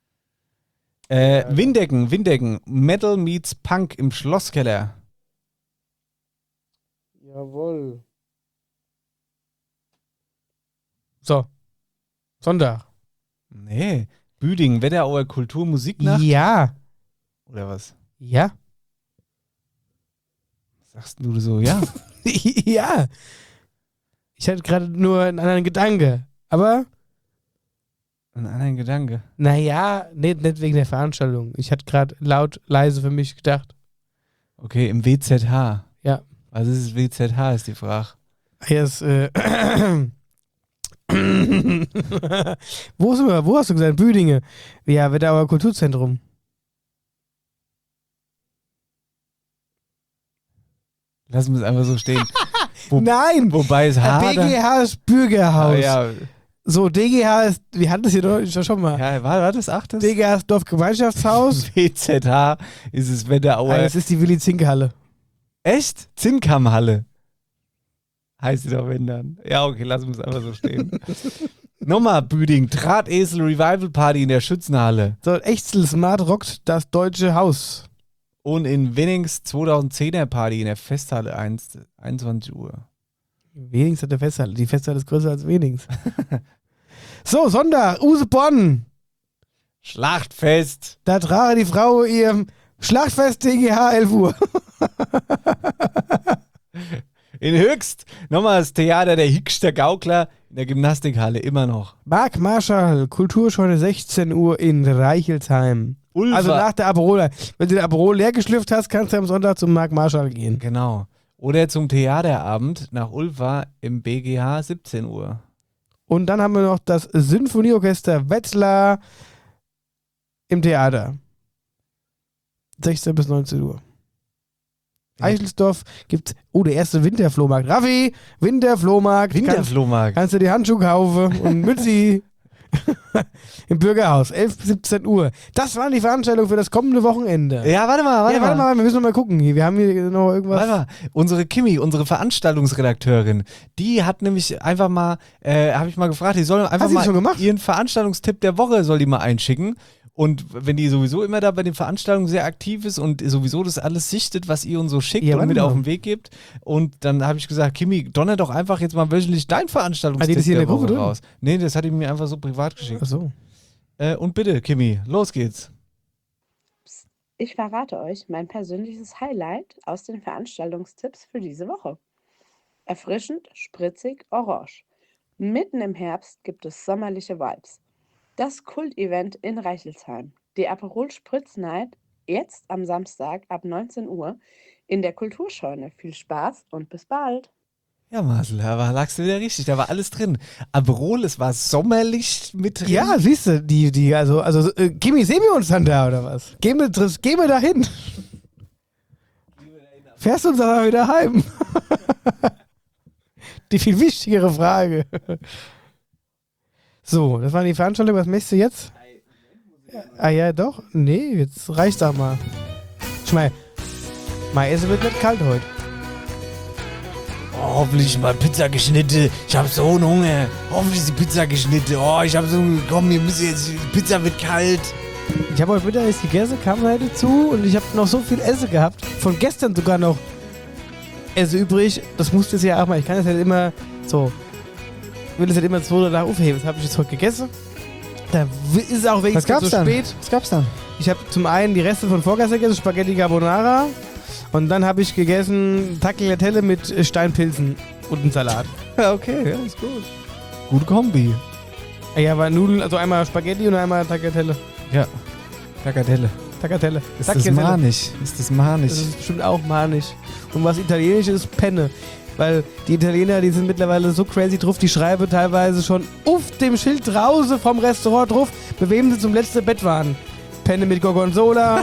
Äh, Windecken, Windecken, Metal meets Punk im Schlosskeller. Jawohl. So. Sonntag. Nee, Büdingen, Wetterauer Kultur, Musiknacht? Ja. Oder was? Ja. Sagst du so, ja? Ja. Ich hatte gerade nur einen anderen Gedanke. Aber, Einen anderen Gedanke. naja, nicht, nicht wegen der Veranstaltung. Ich hatte gerade laut, leise für mich gedacht. Okay, im W Z H. Ja. Was ist das W Z H, ist die Frage. Hier ist, äh, wo sind wir? Wo hast du gesagt? Büdinge. Ja, Wetterauer Kulturzentrum. Lassen wir es einfach so stehen. Wo, Nein! Wobei es H. B G H ist Bürgerhaus. Ah, ja. So, D G H ist, wir hatten das hier doch schon mal. Ja, war, war das achtes? D G H ist Dorfgemeinschaftshaus. W Z H ist es Wetterauer. Nein, das ist die Willi-Zink-Halle. Echt? Zinnkammhalle. Heißt sie doch, wenn dann. Ja, okay, lassen wir es einfach so stehen. Nochmal, Büding, Drahtesel Revival Party in der Schützenhalle. So, Echzel Smart rockt das deutsche Haus. Und in Winnings zweitausendzehner Party in der Festhalle einundzwanzig Uhr. Wenings hat der Festhalle. Die Festhalle ist größer als Wenings. So, Sonntag, Usebonn. Schlachtfest. Da trage die Frau ihrem Schlachtfest D G H elf Uhr. In Höchst, nochmal das Theater der Hickster Gaukler in der Gymnastikhalle, immer noch. Marc Marschall, Kulturscheune sechzehn Uhr in Reichelsheim. Ulfa. Also nach der Aperol. Wenn du den Aperol leer geschlürft hast, kannst du am Sonntag zum Marc Marschall gehen. Genau. Oder zum Theaterabend nach Ulfa im B G H siebzehn Uhr. Und dann haben wir noch das Sinfonieorchester Wetzlar im Theater. sechzehn bis neunzehn Uhr. Eichelsdorf gibt's, oh, der erste Winterflohmarkt. Raffi, Winterflohmarkt. Winterflohmarkt. Kannst, kannst du die Handschuhe kaufen und Mützi im Bürgerhaus. elf bis siebzehn Uhr. Das waren die Veranstaltungen für das kommende Wochenende. Ja, warte mal, warte, ja, warte mal. mal. Wir müssen noch mal gucken. Wir haben hier noch irgendwas. Warte mal. Unsere Kimi, unsere Veranstaltungsredakteurin, die hat nämlich einfach mal, äh, habe ich mal gefragt, die soll einfach Hast du mal das schon gemacht? ihren Veranstaltungstipp der Woche soll die mal einschicken. Und wenn die sowieso immer da bei den Veranstaltungen sehr aktiv ist und sowieso das alles sichtet, was ihr uns so schickt Ja, und warte mit mal. auf den Weg gebt. Und dann habe ich gesagt, Kimi, donner doch einfach jetzt mal wöchentlich dein Veranstaltungstipp Ah, die ist hier in der der Gruppe Woche drin? raus. Nee, das hat die mir einfach so privat geschickt. Ach so. Äh, und bitte, Kimi, los geht's. Ich verrate euch mein persönliches Highlight aus den Veranstaltungstipps für diese Woche. Erfrischend, spritzig, orange. Mitten im Herbst gibt es sommerliche Vibes. Das Kult-Event in Reichelsheim. Die Aperol Spritz Night jetzt am Samstag ab neunzehn Uhr in der Kulturscheune. Viel Spaß und bis bald. Ja, Marcel, da lagst du wieder richtig, da war alles drin. Aperol, es war sommerlich mit drin. Ja, siehst du, die, die, also, also, äh, Kimi, sehen wir uns dann da, oder was? Gehen wir, gehen wir da hin. Fährst du uns aber wieder heim? Die viel wichtigere Frage. So, das war die Veranstaltung, was möchtest du jetzt? Ah ja, doch? Nee, jetzt reicht's auch mal. Schmei, mein Essen wird nicht kalt heute. Oh, hoffentlich mal Pizza geschnitten. Ich hab so einen Hunger. Hoffentlich ist die Pizza geschnitten. Oh, ich hab so, komm, wir müssen jetzt, die Pizza wird kalt. Ich habe heute Mittag gegessen, kam heute zu und ich habe noch so viel Essen gehabt. Von gestern sogar noch Essen übrig. Das musste ich ja auch mal. Ich kann das halt immer so, ich will das halt immer zwei oder drei aufheben. Das habe ich jetzt heute gegessen. Da ist es auch wenigstens so dann? spät. Was gab's dann? Ich habe zum einen die Reste von vorgestern gegessen, Spaghetti Carbonara. Und dann habe ich gegessen Tagliatelle mit Steinpilzen und einen Salat. Ja, okay, ja, ist gut. Gute Kombi. Ja, aber Nudeln, also einmal Spaghetti und einmal Tagliatelle. Ja, Tagliatelle. Tagliatelle. Ist das manisch? Ist das manisch? Das ist bestimmt auch manisch. Und was italienisch ist, Penne. Weil die Italiener, die sind mittlerweile so crazy drauf, die schreiben teilweise schon auf dem Schild draußen vom Restaurant drauf, bei wem sie zum letzten Bett waren. Penne mit Gorgonzola.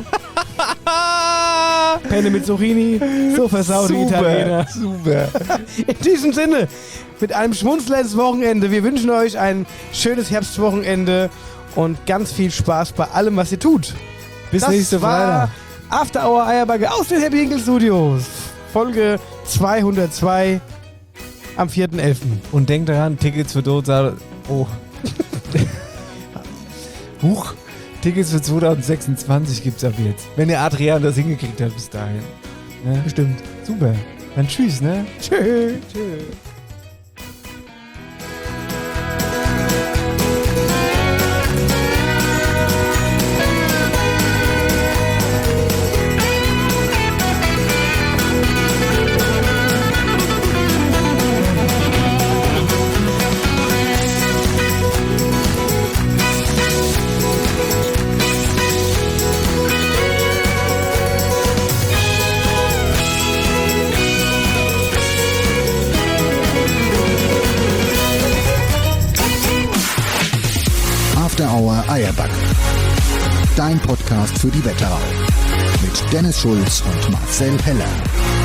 Penne mit Zucchini. So versaut die Italiener. Super. In diesem Sinne, mit einem Schmunzler ins Wochenende. Wir wünschen euch ein schönes Herbstwochenende und ganz viel Spaß bei allem, was ihr tut. Bis das nächste war Freitag. After Hour Eierbacke aus den Happy Hinkle Studios. Folge zweihundertzwei am vierten elften Und denkt daran, Tickets für Dota. Oh. Huch. Tickets für zwanzig sechsundzwanzig gibt's ab jetzt. Wenn der Adrian das hingekriegt hat bis dahin. Ne? Bestimmt. Super. Dann tschüss, ne? Tschö. Tschö. After Hour Eierback. Dein Podcast für die Wetterau. Mit Dennis Schulz und Marcel Heller.